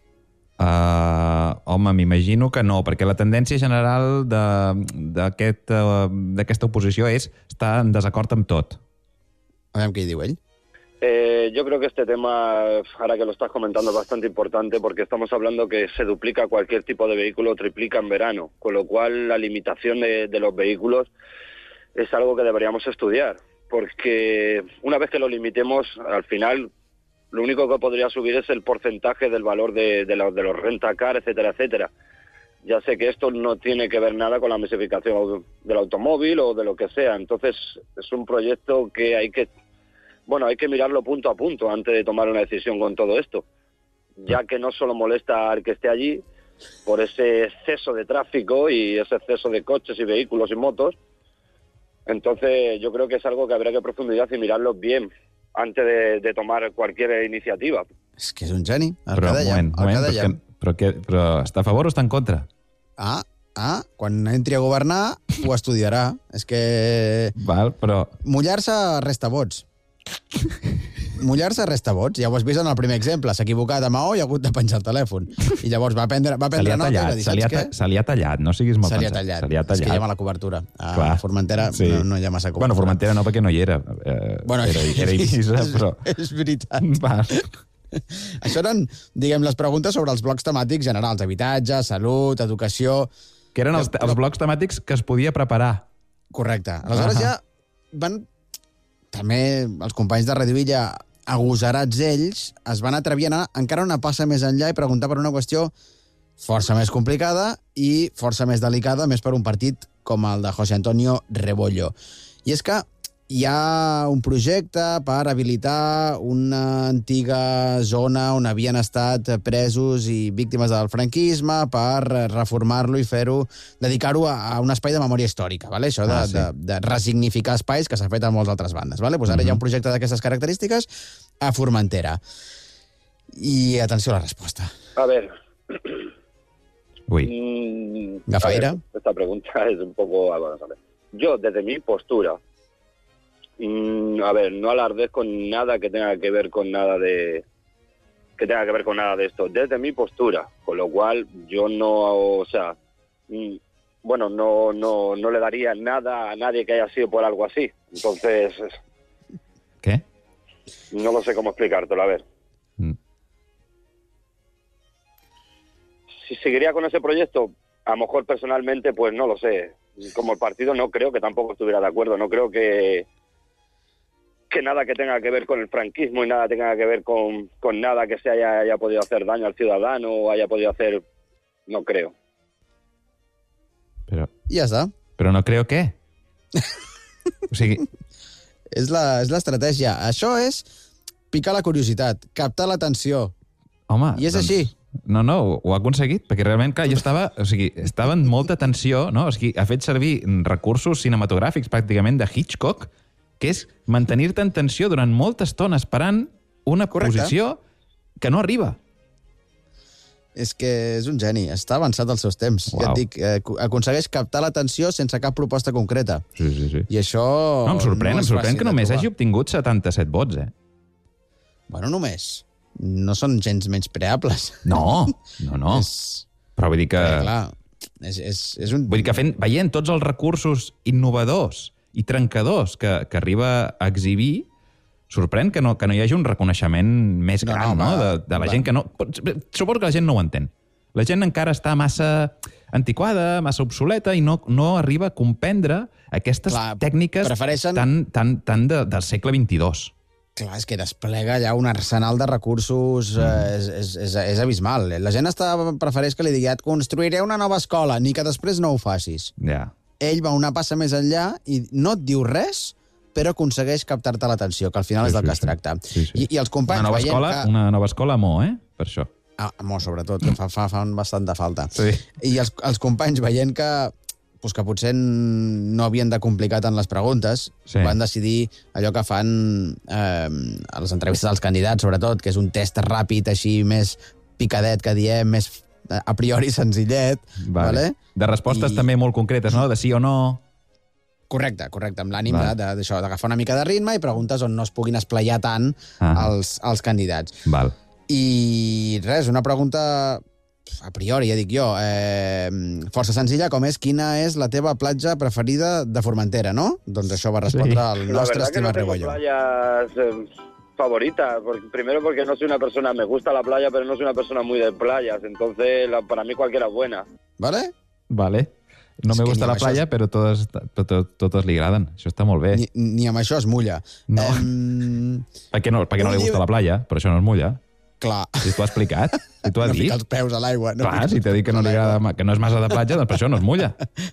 Uh, home, m'imagino que no, perquè la tendència general de- d'aquest, uh, d'aquesta oposició és estar en desacord amb tot. A veure què hi diu ell. Eh, yo creo que este tema, ahora que lo estás comentando, es bastante importante porque estamos hablando que se duplica cualquier tipo de vehículo o triplica en verano, con lo cual la limitación de, de los vehículos es algo que deberíamos estudiar, porque una vez que lo limitemos, al final lo único que podría subir es el porcentaje del valor de, de, los, de los rentacar, etcétera, etcétera. Ya sé que esto no tiene que ver nada con la masificación del automóvil o de lo que sea, entonces es un proyecto que hay que Bueno, hay que mirarlo punto a punto antes de tomar una decisión con todo esto, ya que no solo molesta al que esté allí por ese exceso de tráfico y ese exceso de coches y vehículos y motos. Entonces yo creo que es algo que habría que profundizar y mirarlo bien antes de, de tomar cualquier iniciativa. És que és un geni, el Però, que dèiem. moment, el moment, que però, dèiem. que, però, que, però està a favor o està en contra? Ah, ah, quan entri a governar ho estudiarà. És que... Val, però... Mullar-se resta vots. Mullar-se resta vots. Ja ho has vist en el primer exemple. S'ha equivocat a Maó i ha hagut de penjar el telèfon. I llavors va prendre, va Se li prendre ha nota i va tallat, dir, se li ha, saps ta- què? se li ha tallat, no siguis mal Se li ha pensat. tallat. Se li ha És que tallat. hi ha mala cobertura. A Clar. Formentera Sí. no, no hi ha massa cobertura. Bueno, Formentera no, perquè no hi era. Eh, Bueno, era, era Eivissa, és, però... és veritat. Va. Això eren, diguem, les preguntes sobre els blocs temàtics generals. Habitatge, salut, educació... Que eren els, els blocs temàtics que es podia preparar. Correcte. Aleshores Ahà. ja van... També els companys de Radio Villa, agosarats ells, es van atrevir a anar encara una passa més enllà i preguntar per una qüestió força més complicada i força més delicada, més per un partit com el de José Antonio Rebollo. I és que hi ha un projecte per habilitar una antiga zona on havien estat presos i víctimes del franquisme per reformar-lo i fer-ho, dedicar-ho a, a un espai de memòria històrica, vale? Això de, Ah, sí. de, de resignificar espais que s'ha fet a moltes altres bandes. Vale? Pues ara Mhm. hi ha un projecte d'aquestes característiques a Formentera. I atenció a la resposta. A ver. Uy. Mm, Gafa a ver, ira. esta pregunta es un poco... ah, vamos a ver. Yo, desde mi postura, mm, a ver, no alardes con nada que tenga que ver con nada de que tenga que ver con nada de esto, desde mi postura, con lo cual yo no, o sea, mm, bueno, no, no, no le daría nada a nadie que haya sido por algo así. Entonces, ¿qué? No lo sé cómo explicártelo, a ver. Mm. Si seguiría con ese proyecto, a lo mejor personalmente, pues no lo sé. Como el partido no creo que tampoco estuviera de acuerdo, no creo que que nada que tenga que ver con el franquismo y nada tenga que ver con, con nada que se haya, haya podido hacer daño al ciudadano o haya podido hacer... No creo. Però, I ja està. però no creo què? O sigui... És la- és l'estratègia. Això és picar la curiositat, captar l'atenció. Home, I és doncs, així. No, no, ho, ho ha aconseguit, perquè realment, clar, jo estava... O sigui, estava en molta tensió, no? O sigui, ha fet servir recursos cinematogràfics pràcticament de Hitchcock, que és mantenir-te en tensió durant molta estona esperant una Correcte. posició que no arriba. És que és un geni, està avançat als seus temps. Uau. Ja et dic, eh, aconsegueix captar l'atenció sense cap proposta concreta. Sí, sí, sí. I això... No, em sorprèn, no em és sorprèn fàcil que de només trobar. hagi obtingut setanta-set vots, eh? Bueno, només. No són gens menys preables. No, no, no. És... Però vull dir que... Eh, clar, És, és, és un... Vull dir que fent, veient tots els recursos innovadors i trencadors que, que arriba a exhibir, sorprèn que no, que no hi hagi un reconeixement més gran, no? no, no? De, de la va. gent que no... Suposo que la gent no ho entén. La gent encara està massa antiquada, massa obsoleta, i no, no arriba a comprendre aquestes Clar, tècniques prefereixen... tan, tan, tan de, del segle vint-i-dos. Clar, és que desplega ja un arsenal de recursos mm. eh, és, és, és, és abismal. La gent està, prefereix que li digui et construiré una nova escola, ni que després no ho facis. Yeah. Ell va una passa més enllà i no et diu res, però aconsegueix captar-te l'atenció, que al final sí, és del sí, que es tracta. Sí, sí. I, I els companys una nova veient escola, que... Una nova escola a Mo, eh? Per això. Ah, a Mo, sobretot, que fa, fa, fa bastant de falta. Sí. I els, els companys veient que... Pues que potser no havien de complicar tant les preguntes, sí. van decidir allò que fan eh, a les entrevistes dels candidats, sobretot, que és un test ràpid, així, més picadet, que diem, més a priori senzillet. Vale. Vale? De respostes I... també molt concretes, no? De sí o no. Correcte, correcte, amb l'ànim d'agafar una mica de ritme i preguntes on no es puguin esplayar tant ah. els, els candidats. Val. I res, una pregunta... a priori, ja dic jo, eh, força senzilla, com és quina és la teva platja preferida de Formentera, no? Doncs això va respondre sí. el nostre estimat Rebollo. La verdad que no tengo playas eh, favoritas, porque, primero porque no soy una persona, me gusta la playa, pero no soy una persona muy de playas, entonces la, para mí cualquiera es buena. ¿Vale? Vale. No es me gusta la playa, es... però totes, totes, totes li agraden. Això està molt bé. Ni, ni amb això es mulla. No. Um... Per què no, per què no li gusta la playa? Però això no es mulla. Clar. Si t'ho ha explicat, si t'ho ha no dit... No fica els peus a l'aigua. No Clar, si t'ha dit que no, li agrada, que no és massa de platja, doncs per això no es mulla.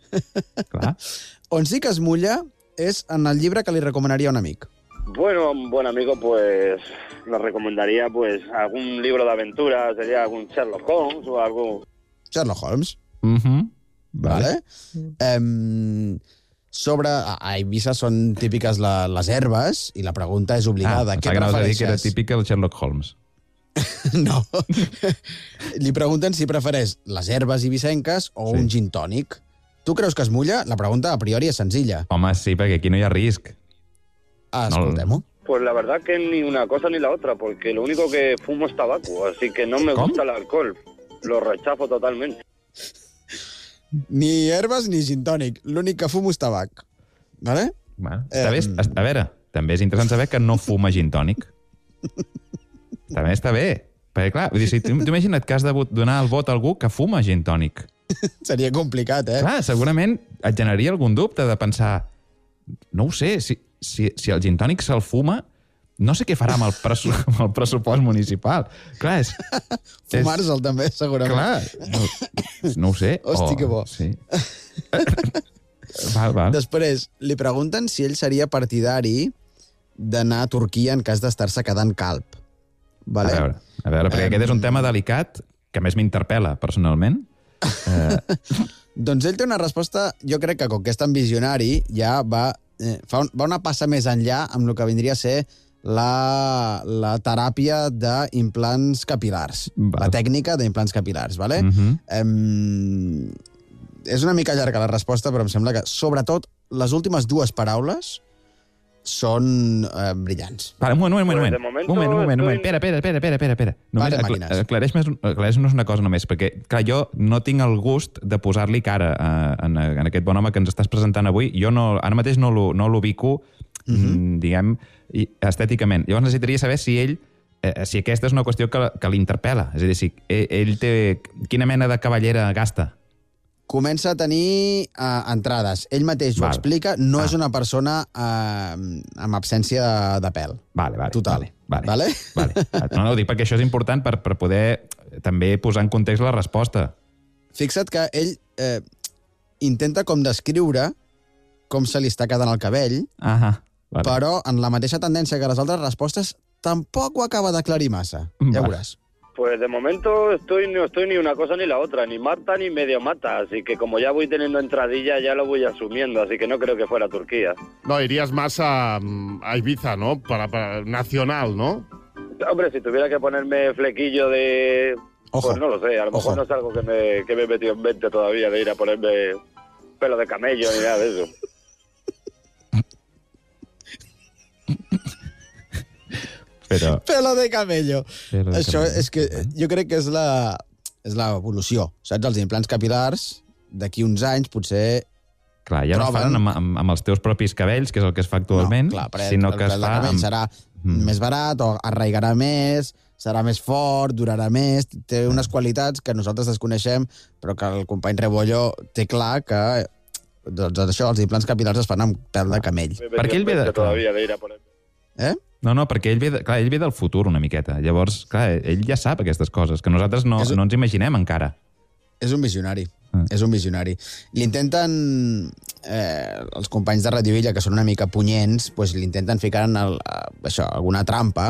Clar. On sí que es mulla és en el llibre que li recomanaria un amic. Bueno, un buen amigo, pues, le recomendaría, pues, algún libro de aventuras, sería algún Sherlock Holmes o algo... Sherlock Holmes? Mhm. Vale. vale. Um, sobre... A Eivissa són típiques la, les herbes i la pregunta és obligada. Ah, què prefereixes? Dir que era típica el Sherlock Holmes. No. Li pregunten si prefereix les herbes ibisenques o sí. un gin tònic. Tu creus que es mulla? La pregunta a priori és senzilla. Home, sí, perquè aquí no hi ha risc. Ah, escoltem-ho. Pues la verdad que ni una cosa ni la otra, porque lo único que fumo es tabaco, así que no me ¿Cómo? gusta el alcohol. Lo rechazo totalmente. Ni herbes ni gin tònic. L'únic que fumo és tabac. Vale? Bueno, està eh, bé. A veure, també és interessant saber que no fuma gin tònic. També està bé. Perquè, clar, vull dir, si tu imagina't que has de donar el vot a algú que fuma gin tònic. Seria complicat, eh? Clar, segurament et generaria algun dubte de pensar... No ho sé, si, si, si el gin tònic se'l fuma, no sé què farà amb el, pressu, amb el pressupost municipal. Clar, és... Fumar-se'l és... també, segurament. Clar, no, no ho sé. Hosti, oh, que bo. Sí. val, val. Després, li pregunten si ell seria partidari d'anar a Turquia en cas d'estar-se quedant calb. Vale? A veure, a veure perquè um... aquest és un tema delicat que més m'interpel·la, personalment. Eh... doncs ell té una resposta, jo crec que com que és tan visionari, ja va, eh, fa un, va una passa més enllà amb el que vindria a ser la, la teràpia d'implants capilars. Val. La tècnica d'implants capilars, vale? Uh-huh. Um, és una mica llarga la resposta, però em sembla que, sobretot, les últimes dues paraules són eh, brillants. Vale, un moment, un moment, un moment. Un moment, un moment, un moment. Espera, espera, espera, espera, espera, espera. Només vale, acla aclareix-nos aclareix una cosa només, perquè, clar, jo no tinc el gust de posar-li cara a, en, en aquest bon home que ens estàs presentant avui. Jo no, ara mateix no l'ubico, no uh-huh. diguem, estèticament. Llavors necessitaria saber si ell, eh, si aquesta és una qüestió que, que l'interpel·la. És a dir, si ell té... Quina mena de cavallera gasta? Comença a tenir uh, entrades. Ell mateix ho Val. explica, no ah. és una persona uh, amb absència de pèl. Vale, vale. Total. Vale, vale. vale. No, no, ho dic perquè això és important per, per poder també posar en context la resposta. Fixa't que ell eh, intenta com descriure com se li està quedant el cabell, ah vale. però en la mateixa tendència que les altres respostes tampoc ho acaba d'aclarir massa. Ja Va. veuràs. Pues de momento estoy, no estoy ni una cosa ni la otra, ni mata ni medio mata, así que como ya voy teniendo entradilla ya lo voy asumiendo, así que no creo que fuera Turquía. No, irías más a, a Ibiza, ¿no? Para, para nacional, ¿no? Hombre, si tuviera que ponerme flequillo de... Ojo. Pues no lo sé, a lo Ojo. mejor no es algo que me, que me he metido en mente todavía de ir a ponerme pelo de camello ni nada de eso. Però... Pelo de camello. Pelo de Això camello. és que jo crec que és la és l'evolució, saps? Els implants capilars d'aquí uns anys potser Clar, ja no es fan amb, amb, amb els teus propis cabells, que és el que es fa actualment, no, clar, sinó el, que es el fa... cabell amb... serà mm. més barat o arraigarà més, serà més fort, durarà més, té unes qualitats que nosaltres desconeixem, però que el company Rebollo té clar que doncs això, els implants capilars es fan amb pèl de camell. Perquè ell ve de... Eh? No, no, perquè ell ve, de... clar, ell ve del futur una miqueta. Llavors, clar, ell ja sap aquestes coses, que nosaltres no, un... no ens imaginem encara. És un visionari. Mm. És un visionari. L'intenten, eh, els companys de Radio Illa, que són una mica punyents, pues, l'intenten ficar en el, això, alguna trampa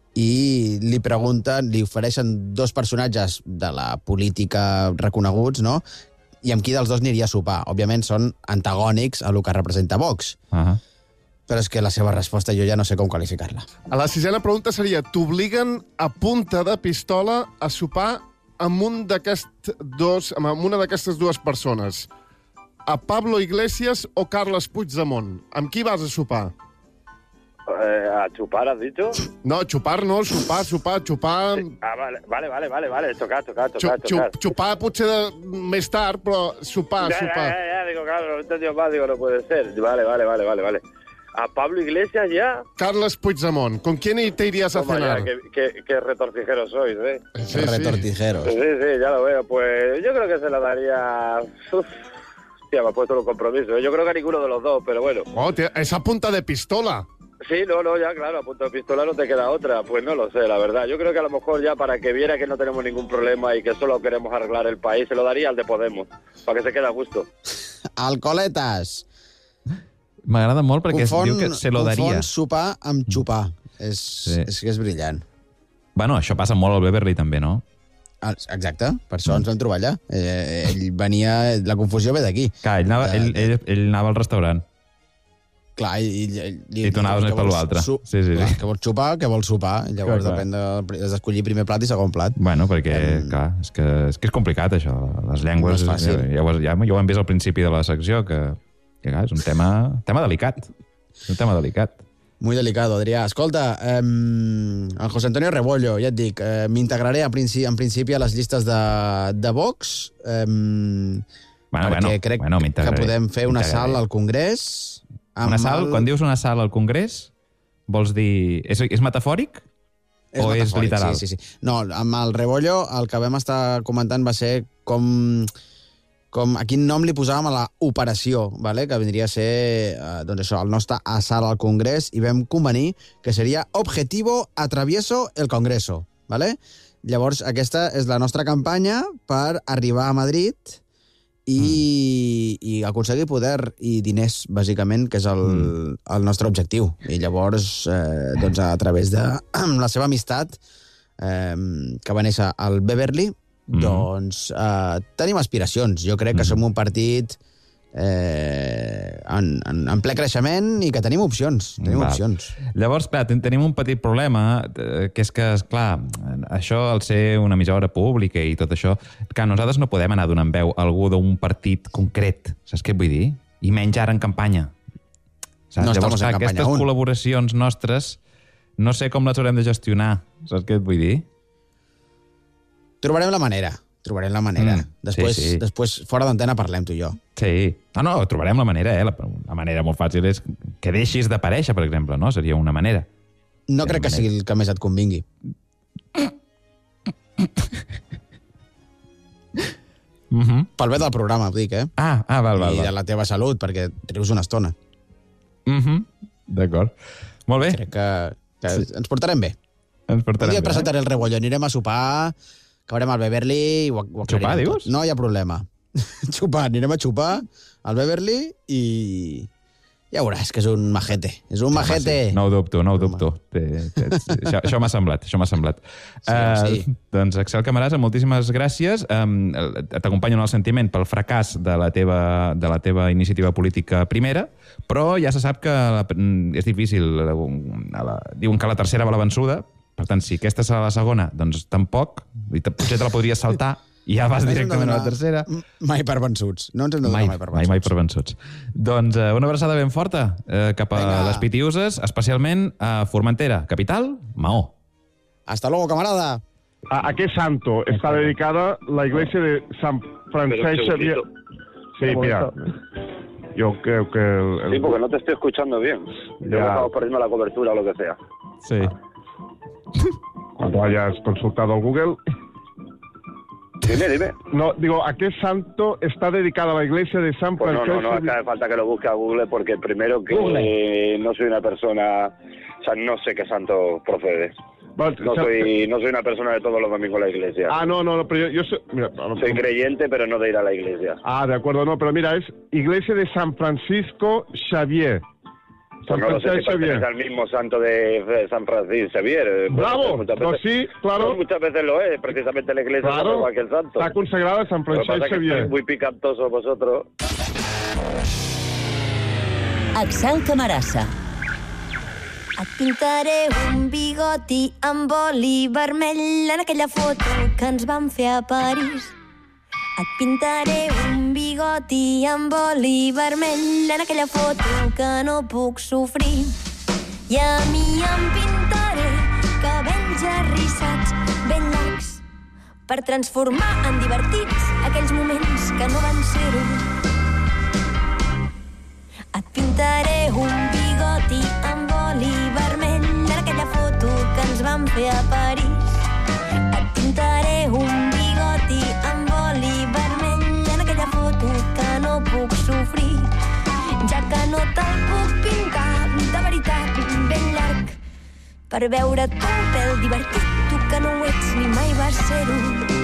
i li pregunten, li ofereixen dos personatges de la política reconeguts, no? I amb qui dels dos aniria a sopar? Òbviament són antagònics a el que representa Vox. Uh -huh. Però és que la seva resposta jo ja no sé com qualificar-la. A la sisena pregunta seria, t'obliguen a punta de pistola a sopar amb, un dos, amb una d'aquestes dues persones. A Pablo Iglesias o Carles Puigdemont. Amb qui vas a sopar? Eh, ¿A chupar, has dicho? No, chupar no, sopar, sopar, chupar... Sí. Ah, vale, vale, vale, vale, vale. Tocar, tocar, tocar, Ch tocar. Chupar potser de, més tard, però sopar, ya, sopar. Ya, ya, ya, digo, claro, no he entendido más, digo, no puede ser. Vale, vale, vale, vale, vale. ¿A Pablo Iglesias ya? Carles Puigdemont. ¿Con quién te irías a Toma cenar? Ya, qué, qué, qué retortijeros sois, ¿eh? Sí, retortijeros. Sí, sí, ya lo veo. Pues yo creo que se la daría... Uf, hostia, me ha puesto los compromisos. Yo creo que a ninguno de los dos, pero bueno. Oh, tía, esa punta de pistola. Sí, no, no, ya, claro, a punto de pistola no te queda otra. Pues no lo sé, la verdad. Yo creo que a lo mejor ya para que viera que no tenemos ningún problema y que solo queremos arreglar el país, se lo daría al de Podemos, para que se quede a gusto. Alcoletes. M'agrada molt perquè confon, es diu que se lo daria. Confon sopar amb xupar. És, sí. és que és brillant. Bueno, això passa molt al Beverly també, no? Exacte, per això ens vam trobar allà. Eh, ell venia... La confusió ve d'aquí. Clar, ell anava, ell, ell, ell anava al restaurant. Clar, i... I, I tu anaves més per l'altre. Sí, sí, sí. Que vols sopar, que vols sopar. Llavors clar, depèn de... Has d'escollir primer plat i segon plat. Bueno, perquè, um, clar, és que, és que és complicat, això. Les llengües... No és fàcil. Ja, ja, ja, ja ho hem vist al principi de la secció, que... que clar, és un tema, tema delicat. És un tema delicat. Muy delicado, Adrià. Escolta, eh, el José Antonio Rebollo, ja et dic, eh, m'integraré en principi, en principi a les llistes de, de Vox, eh, bueno, perquè bueno, crec bueno, que podem fer una sala al Congrés. Una sala? El... Quan dius una sala al Congrés, vols dir... És, és metafòric? És o metafòric, és literal? Sí, sí, sí. No, amb el Rebollo el que vam estar comentant va ser com... com a quin nom li posàvem a la operació, vale? Que vindria a ser eh, doncs això, el nostre assalt al Congrés, i vam convenir que seria Objetivo Atravieso el Congreso. Vale? Llavors, aquesta és la nostra campanya per arribar a Madrid i, mm. i aconseguir poder i diners, bàsicament, que és el, mm. el nostre objectiu. I llavors, eh, doncs, a través de la seva amistat, eh, que va néixer al Beverly, Mm. doncs eh, tenim aspiracions. Jo crec que mm. som un partit eh, en, en, en ple creixement i que tenim opcions. Tenim Val. opcions. Llavors, clar, ten tenim un petit problema, que és que, clar, això, al ser una emissora pública i tot això, que nosaltres no podem anar donant veu a algú d'un partit concret. Saps què vull dir? I menys ara en campanya. Saps? No Llavors, clar, en aquestes aún. col·laboracions nostres no sé com les haurem de gestionar. Saps què et vull dir? Trobarem la manera. Trobarem la manera. Mm, després, sí, sí. després, fora d'antena, parlem tu i jo. Sí. No, no, trobarem la manera, eh? La, la manera molt fàcil és que deixis d'aparèixer, per exemple, no? Seria una manera. No Seria crec que manera. sigui el que més et convingui. Mm -hmm. Pel bé del programa, ho dic, eh? Ah, ah val, val, I val. de la teva salut, perquè rius una estona. Mm -hmm. D'acord. Molt bé. Crec que, que sí. ens portarem bé. Ens Un portarem dia bé. et presentaré el Rebollo. Anirem a sopar, acabarem al Beverly i ho, ho Xupar, aclarirem dius? tot. No hi ha problema. Xupar, anirem a xupar al Beverly i... Ja veuràs que és un majete. És un majete. Sí, no ho dubto, no ho dubto. Té, té, això això m'ha semblat, això m'ha semblat. Sí, uh, sí. Doncs, Axel Camarasa, moltíssimes gràcies. Um, T'acompanyo en el sentiment pel fracàs de la, teva, de la teva iniciativa política primera, però ja se sap que la, és difícil. La, la, diuen que la tercera va la vençuda, per tant, si aquesta serà la segona, doncs tampoc. I te, potser te la podries saltar i ja vas directament a la tercera. Mai per vençuts. No ens hem de donar Mai, mai per vençuts. mai, mai per vençuts. Doncs eh, una abraçada ben forta eh, cap a Venga. les Pitiuses, especialment a Formentera, capital, Maó. Hasta luego, camarada. ¿A, a qué santo está dedicada la iglesia de San Francesc Xavier? Sí, mira, yo creo que... El, el... Sí, porque no te estoy escuchando bien. Ya. Estamos perdiendo la cobertura o lo que sea. Sí. Cuando hayas consultado Google... Dime, dime. No, digo, ¿a qué santo está dedicada la iglesia de San pues Francisco? No, no, no, hace falta que lo busque a Google porque primero que eh, no soy una persona... O sea, no sé qué santo procede. Vale, no, soy, no soy una persona de todos los domingos a la iglesia. Ah, no, no, no pero yo, yo soy... Mira, no, soy creyente, pero no de ir a la iglesia. Ah, de acuerdo, no, pero mira, es Iglesia de San Francisco Xavier. San pues no sé si pertenece al mismo santo de San Francisco Xavier. Bravo, muchas veces, veces, sí, claro. Pues muchas veces lo es, precisamente la iglesia claro, no es aquel santo. Está consagrada a San Francisco Xavier. Que muy picantosos vosotros. Axel Camarasa. Et pintaré un bigoti amb oli vermell en aquella foto que ens vam fer a París. Et pintaré un bigoti amb oli vermell en aquella foto que no puc sofrir. I a mi em pintaré cabells arrissats ben llargs per transformar en divertits aquells moments que no van ser-ho. Et pintaré un bigoti amb oli vermell en aquella foto que ens vam fer a París. Et pintaré un bigoti amb oli vermell en aquella foto que no puc sofrir, ja que no te'l puc pintar de veritat ben llarg per veure't un pèl divertit, tu que no ho ets ni mai vas ser-ho.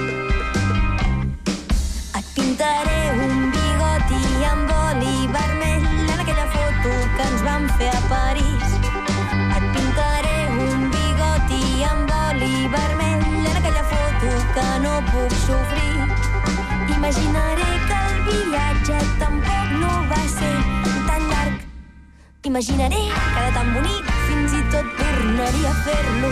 Et pintaré un bigoti amb oli vermell en aquella foto que ens vam fer a París. Et pintaré un bigoti amb oli vermell en aquella foto que no puc sofrir. Imaginaré que el viatge tampoc no va ser tan llarg. Imaginaré que era tan bonic, fins i tot tornaria a fer-lo.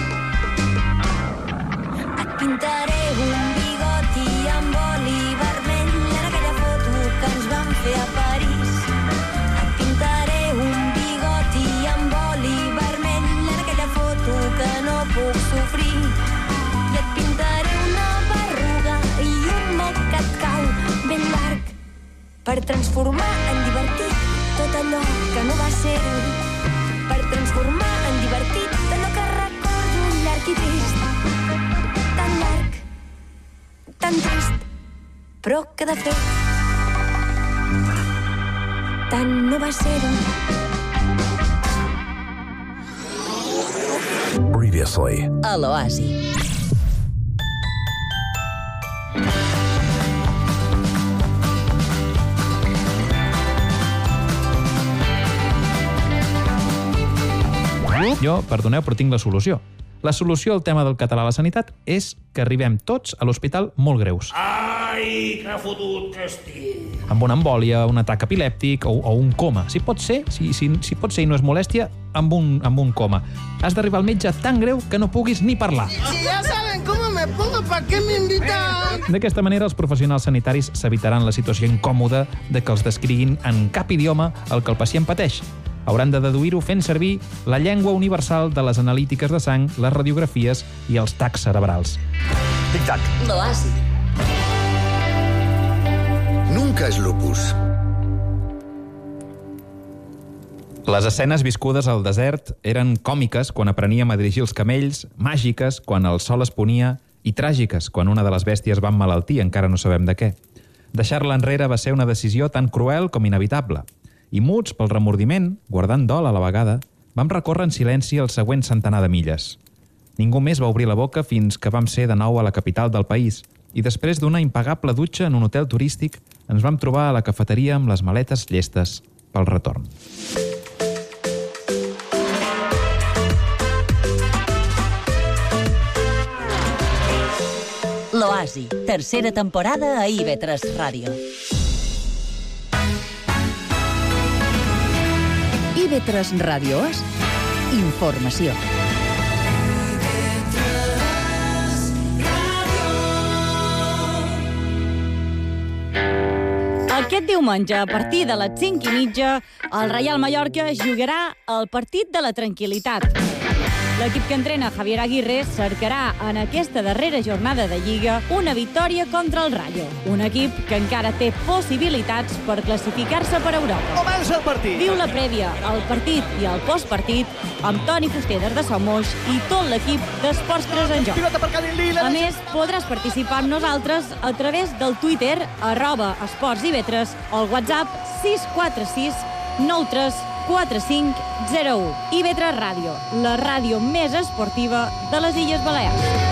Et pintaré un bigoti amb oli vermell en aquella foto que ens vam fer a París. Et pintaré un bigoti amb oli vermell en aquella foto que no puc sofrir. I et pintaré una berruga i un moc que et cau ben llarg per transformar en divertit tot allò que no va ser. Per transformar en divertit allò que recordo llarg i trist. Tan llarg, tan trist, però que de fet tant no va ser-ho. Previously. A l'Oasi. Jo, perdoneu, però tinc la solució. La solució al tema del català a la sanitat és que arribem tots a l'hospital molt greus. Ai, que fotut que estic! Amb una embòlia, un atac epilèptic o, o un coma. Si pot ser, si, si, si pot ser i no és molèstia, amb un, amb un coma. Has d'arribar al metge tan greu que no puguis ni parlar. Si ya saben cómo me pongo, ¿para qué me invitan? D'aquesta manera, els professionals sanitaris s'evitaran la situació incòmoda de que els descriguin en cap idioma el que el pacient pateix. Hauran de deduir-ho fent servir la llengua universal de les analítiques de sang, les radiografies i els tacs cerebrals. Tic-tac. L'Oasi. Nunca es lupus. Les escenes viscudes al desert eren còmiques quan apreníem a dirigir els camells, màgiques quan el sol es ponia i tràgiques quan una de les bèsties va emmalaltir, encara no sabem de què. Deixar-la enrere va ser una decisió tan cruel com inevitable. I muts pel remordiment, guardant dol a la vegada, vam recórrer en silenci el següent centenar de milles. Ningú més va obrir la boca fins que vam ser de nou a la capital del país i després d'una impagable dutxa en un hotel turístic ens vam trobar a la cafeteria amb les maletes llestes pel retorn. L'Oasi, tercera temporada a I V tres Ràdio. I V tres Ràdio és informació. Aquest diumenge, a partir de les cinc i mitja, el Reial Mallorca jugarà el partit de la tranquil·litat. L'equip que entrena Javier Aguirre cercarà en aquesta darrera jornada de Lliga una victòria contra el Rayo. Un equip que encara té possibilitats per classificar-se per Europa. Comença el partit. Viu la prèvia, el partit i el postpartit amb Toni Fuster des de Somos i tot l'equip d'Esports tres en joc. Pilota per Cadil Lila. A més, podràs participar amb nosaltres a través del Twitter arroba esports i vetres o al WhatsApp sis quatre sis nou tres quatre cinc zero u. I Vetres Ràdio, la ràdio més esportiva de les Illes Balears.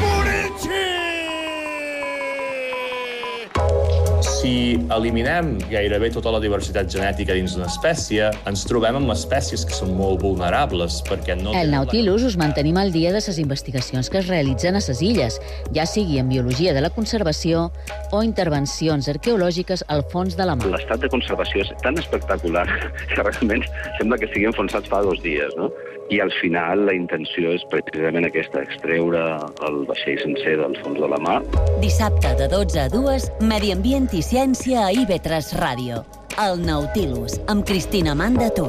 Si eliminem gairebé tota la diversitat genètica dins d'una espècie, ens trobem amb espècies que són molt vulnerables perquè no... El Nautilus us mantenim al dia de les investigacions que es realitzen a les illes, ja sigui en biologia de la conservació o intervencions arqueològiques al fons de la mar. L'estat de conservació és tan espectacular que realment sembla que sigui enfonsats fa dos dies, no? I al final la intenció és precisament aquesta, extreure el vaixell sencer del fons de la mar. Dissabte de dotze a dues, Medi Ambient i Ciència a I V tres Ràdio. El Nautilus, amb Cristina Manda Tur.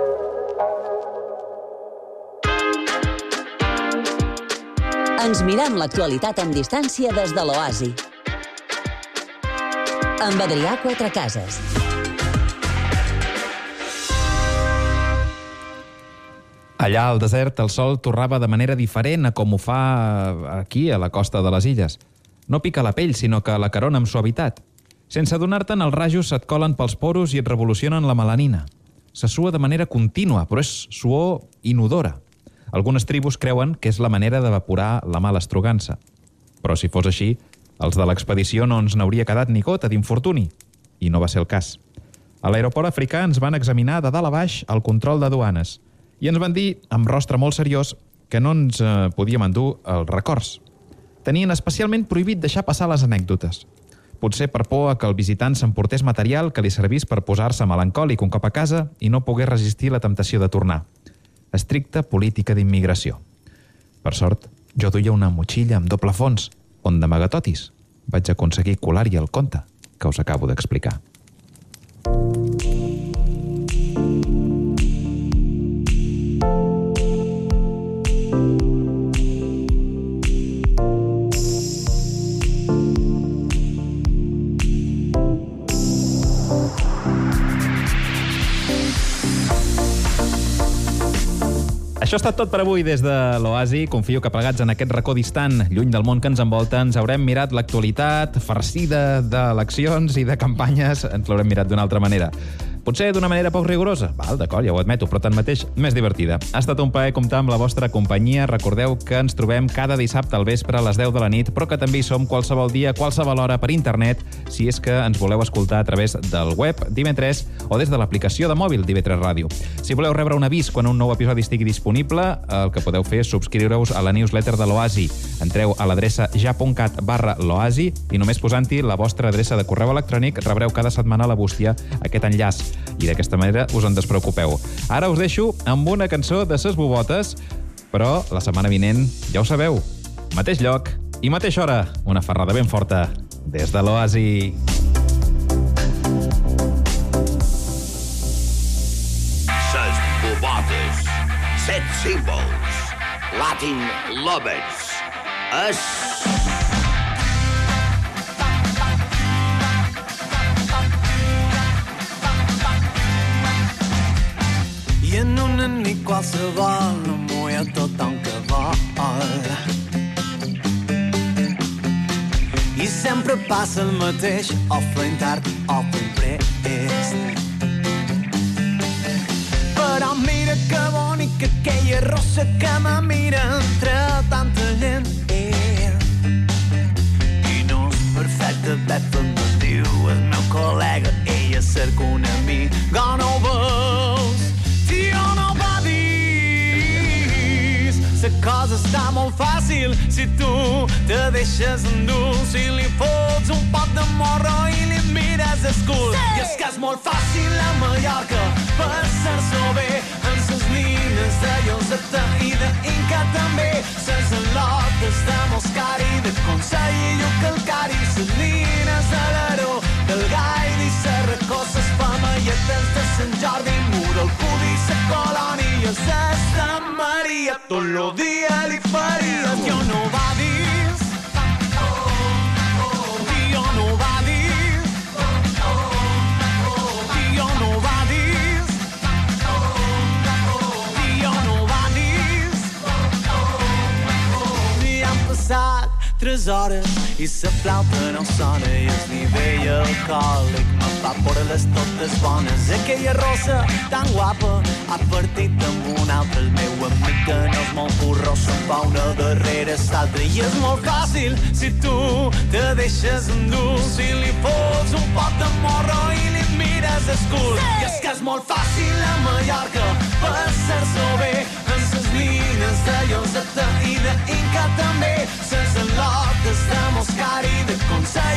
Ens mirem l'actualitat en distància des de l'Oasi. Amb Adrià Quatrecases. Allà al desert el sol torrava de manera diferent a com ho fa aquí, a la costa de les illes. No pica la pell, sinó que la carona amb suavitat. Sense adonar-te'n, els rajos se't colen pels poros i et revolucionen la melanina. Se sua de manera contínua, però és suor inodora. Algunes tribus creuen que és la manera d'evaporar la mala estrogança. Però si fos així, els de l'expedició no ens n'hauria quedat ni gota d'infortuni. I no va ser el cas. A l'aeroport africà ens van examinar de dalt a baix el control de duanes i ens van dir, amb rostre molt seriós, que no ens eh, podíem endur els records. Tenien especialment prohibit deixar passar les anècdotes. Potser per por a que el visitant s'emportés material que li servís per posar-se melancòlic un cop a casa i no pogués resistir la temptació de tornar. Estricta política d'immigració. Per sort, jo duia una motxilla amb doble fons, on d'amagatotis vaig aconseguir colar-hi el conte que us acabo d'explicar. Això ha estat tot per avui des de l'Oasi. Confio que plegats en aquest racó distant, lluny del món que ens envolta, ens haurem mirat l'actualitat farcida d'eleccions i de campanyes, ens l'haurem mirat d'una altra manera. Potser d'una manera poc rigorosa, val, d'acord, ja ho admeto, però tanmateix més divertida. Ha estat un plaer comptar amb la vostra companyia. Recordeu que ens trobem cada dissabte al vespre a les deu de la nit, però que també hi som qualsevol dia, qualsevol hora per internet, si és que ens voleu escoltar a través del web d'I V tres o des de l'aplicació de mòbil d'I V tres Ràdio. Si voleu rebre un avís quan un nou episodi estigui disponible, el que podeu fer és subscriure-us a la newsletter de l'Oasi. Entreu a l'adreça ja.cat barra l'Oasi i només posant-hi la vostra adreça de correu electrònic rebreu cada setmana a la bústia aquest enllaç. I d'aquesta manera us en despreocupeu. Ara us deixo amb una cançó de ses bobotes, però la setmana vinent, ja ho sabeu, mateix lloc i mateixa hora, una ferrada ben forta des de l'Oasi. Ses bobotes, set símbols, Latin lovers, es... I en una nit qualsevol no m'ho hi ha tothom que vol. I sempre passa el mateix, o fent tard o fent prest. Però mira que bonica aquella rossa que me mira entre tanta gent. I no és perfecte, Befa me diu el meu col·lega, ella cerca un amic, no veus? Tio, no va dir. La cosa està molt fàcil si tu te deixes endur, si li fots un poc de morro i li mires el cul. Sí! I és que és molt fàcil a Mallorca passar-s'ho bé amb ses nines de Lloseta i d'Inca també, ses al·lotes de Moscar i de Consell i Llucalcari, ses nines de l'Aró, del Gaire i ses recosses femeietes de Sant Jordi, Mur, el Cudi, sa Colònia, ses de Maria. dia, tot lo dia li faries. Jo no va dir, jo no va dir, jo no va dir, jo no va dir. I han passat tres hores i la flauta no sona i el nivell alcohòlic me fa por les totes bones. Aquella rossa tan guapa ha partit amb un altre, el meu amic que no és molt burro, se'n fa una darrere l'altra. I és molt fàcil si tu te deixes endur, si li fots un pot de morro i li mires el cul. I és que és molt fàcil a Mallorca passar-s'ho bé amb ses nines de Lloseta i d'Inca també, ses al·lotes de Moscari, de Consell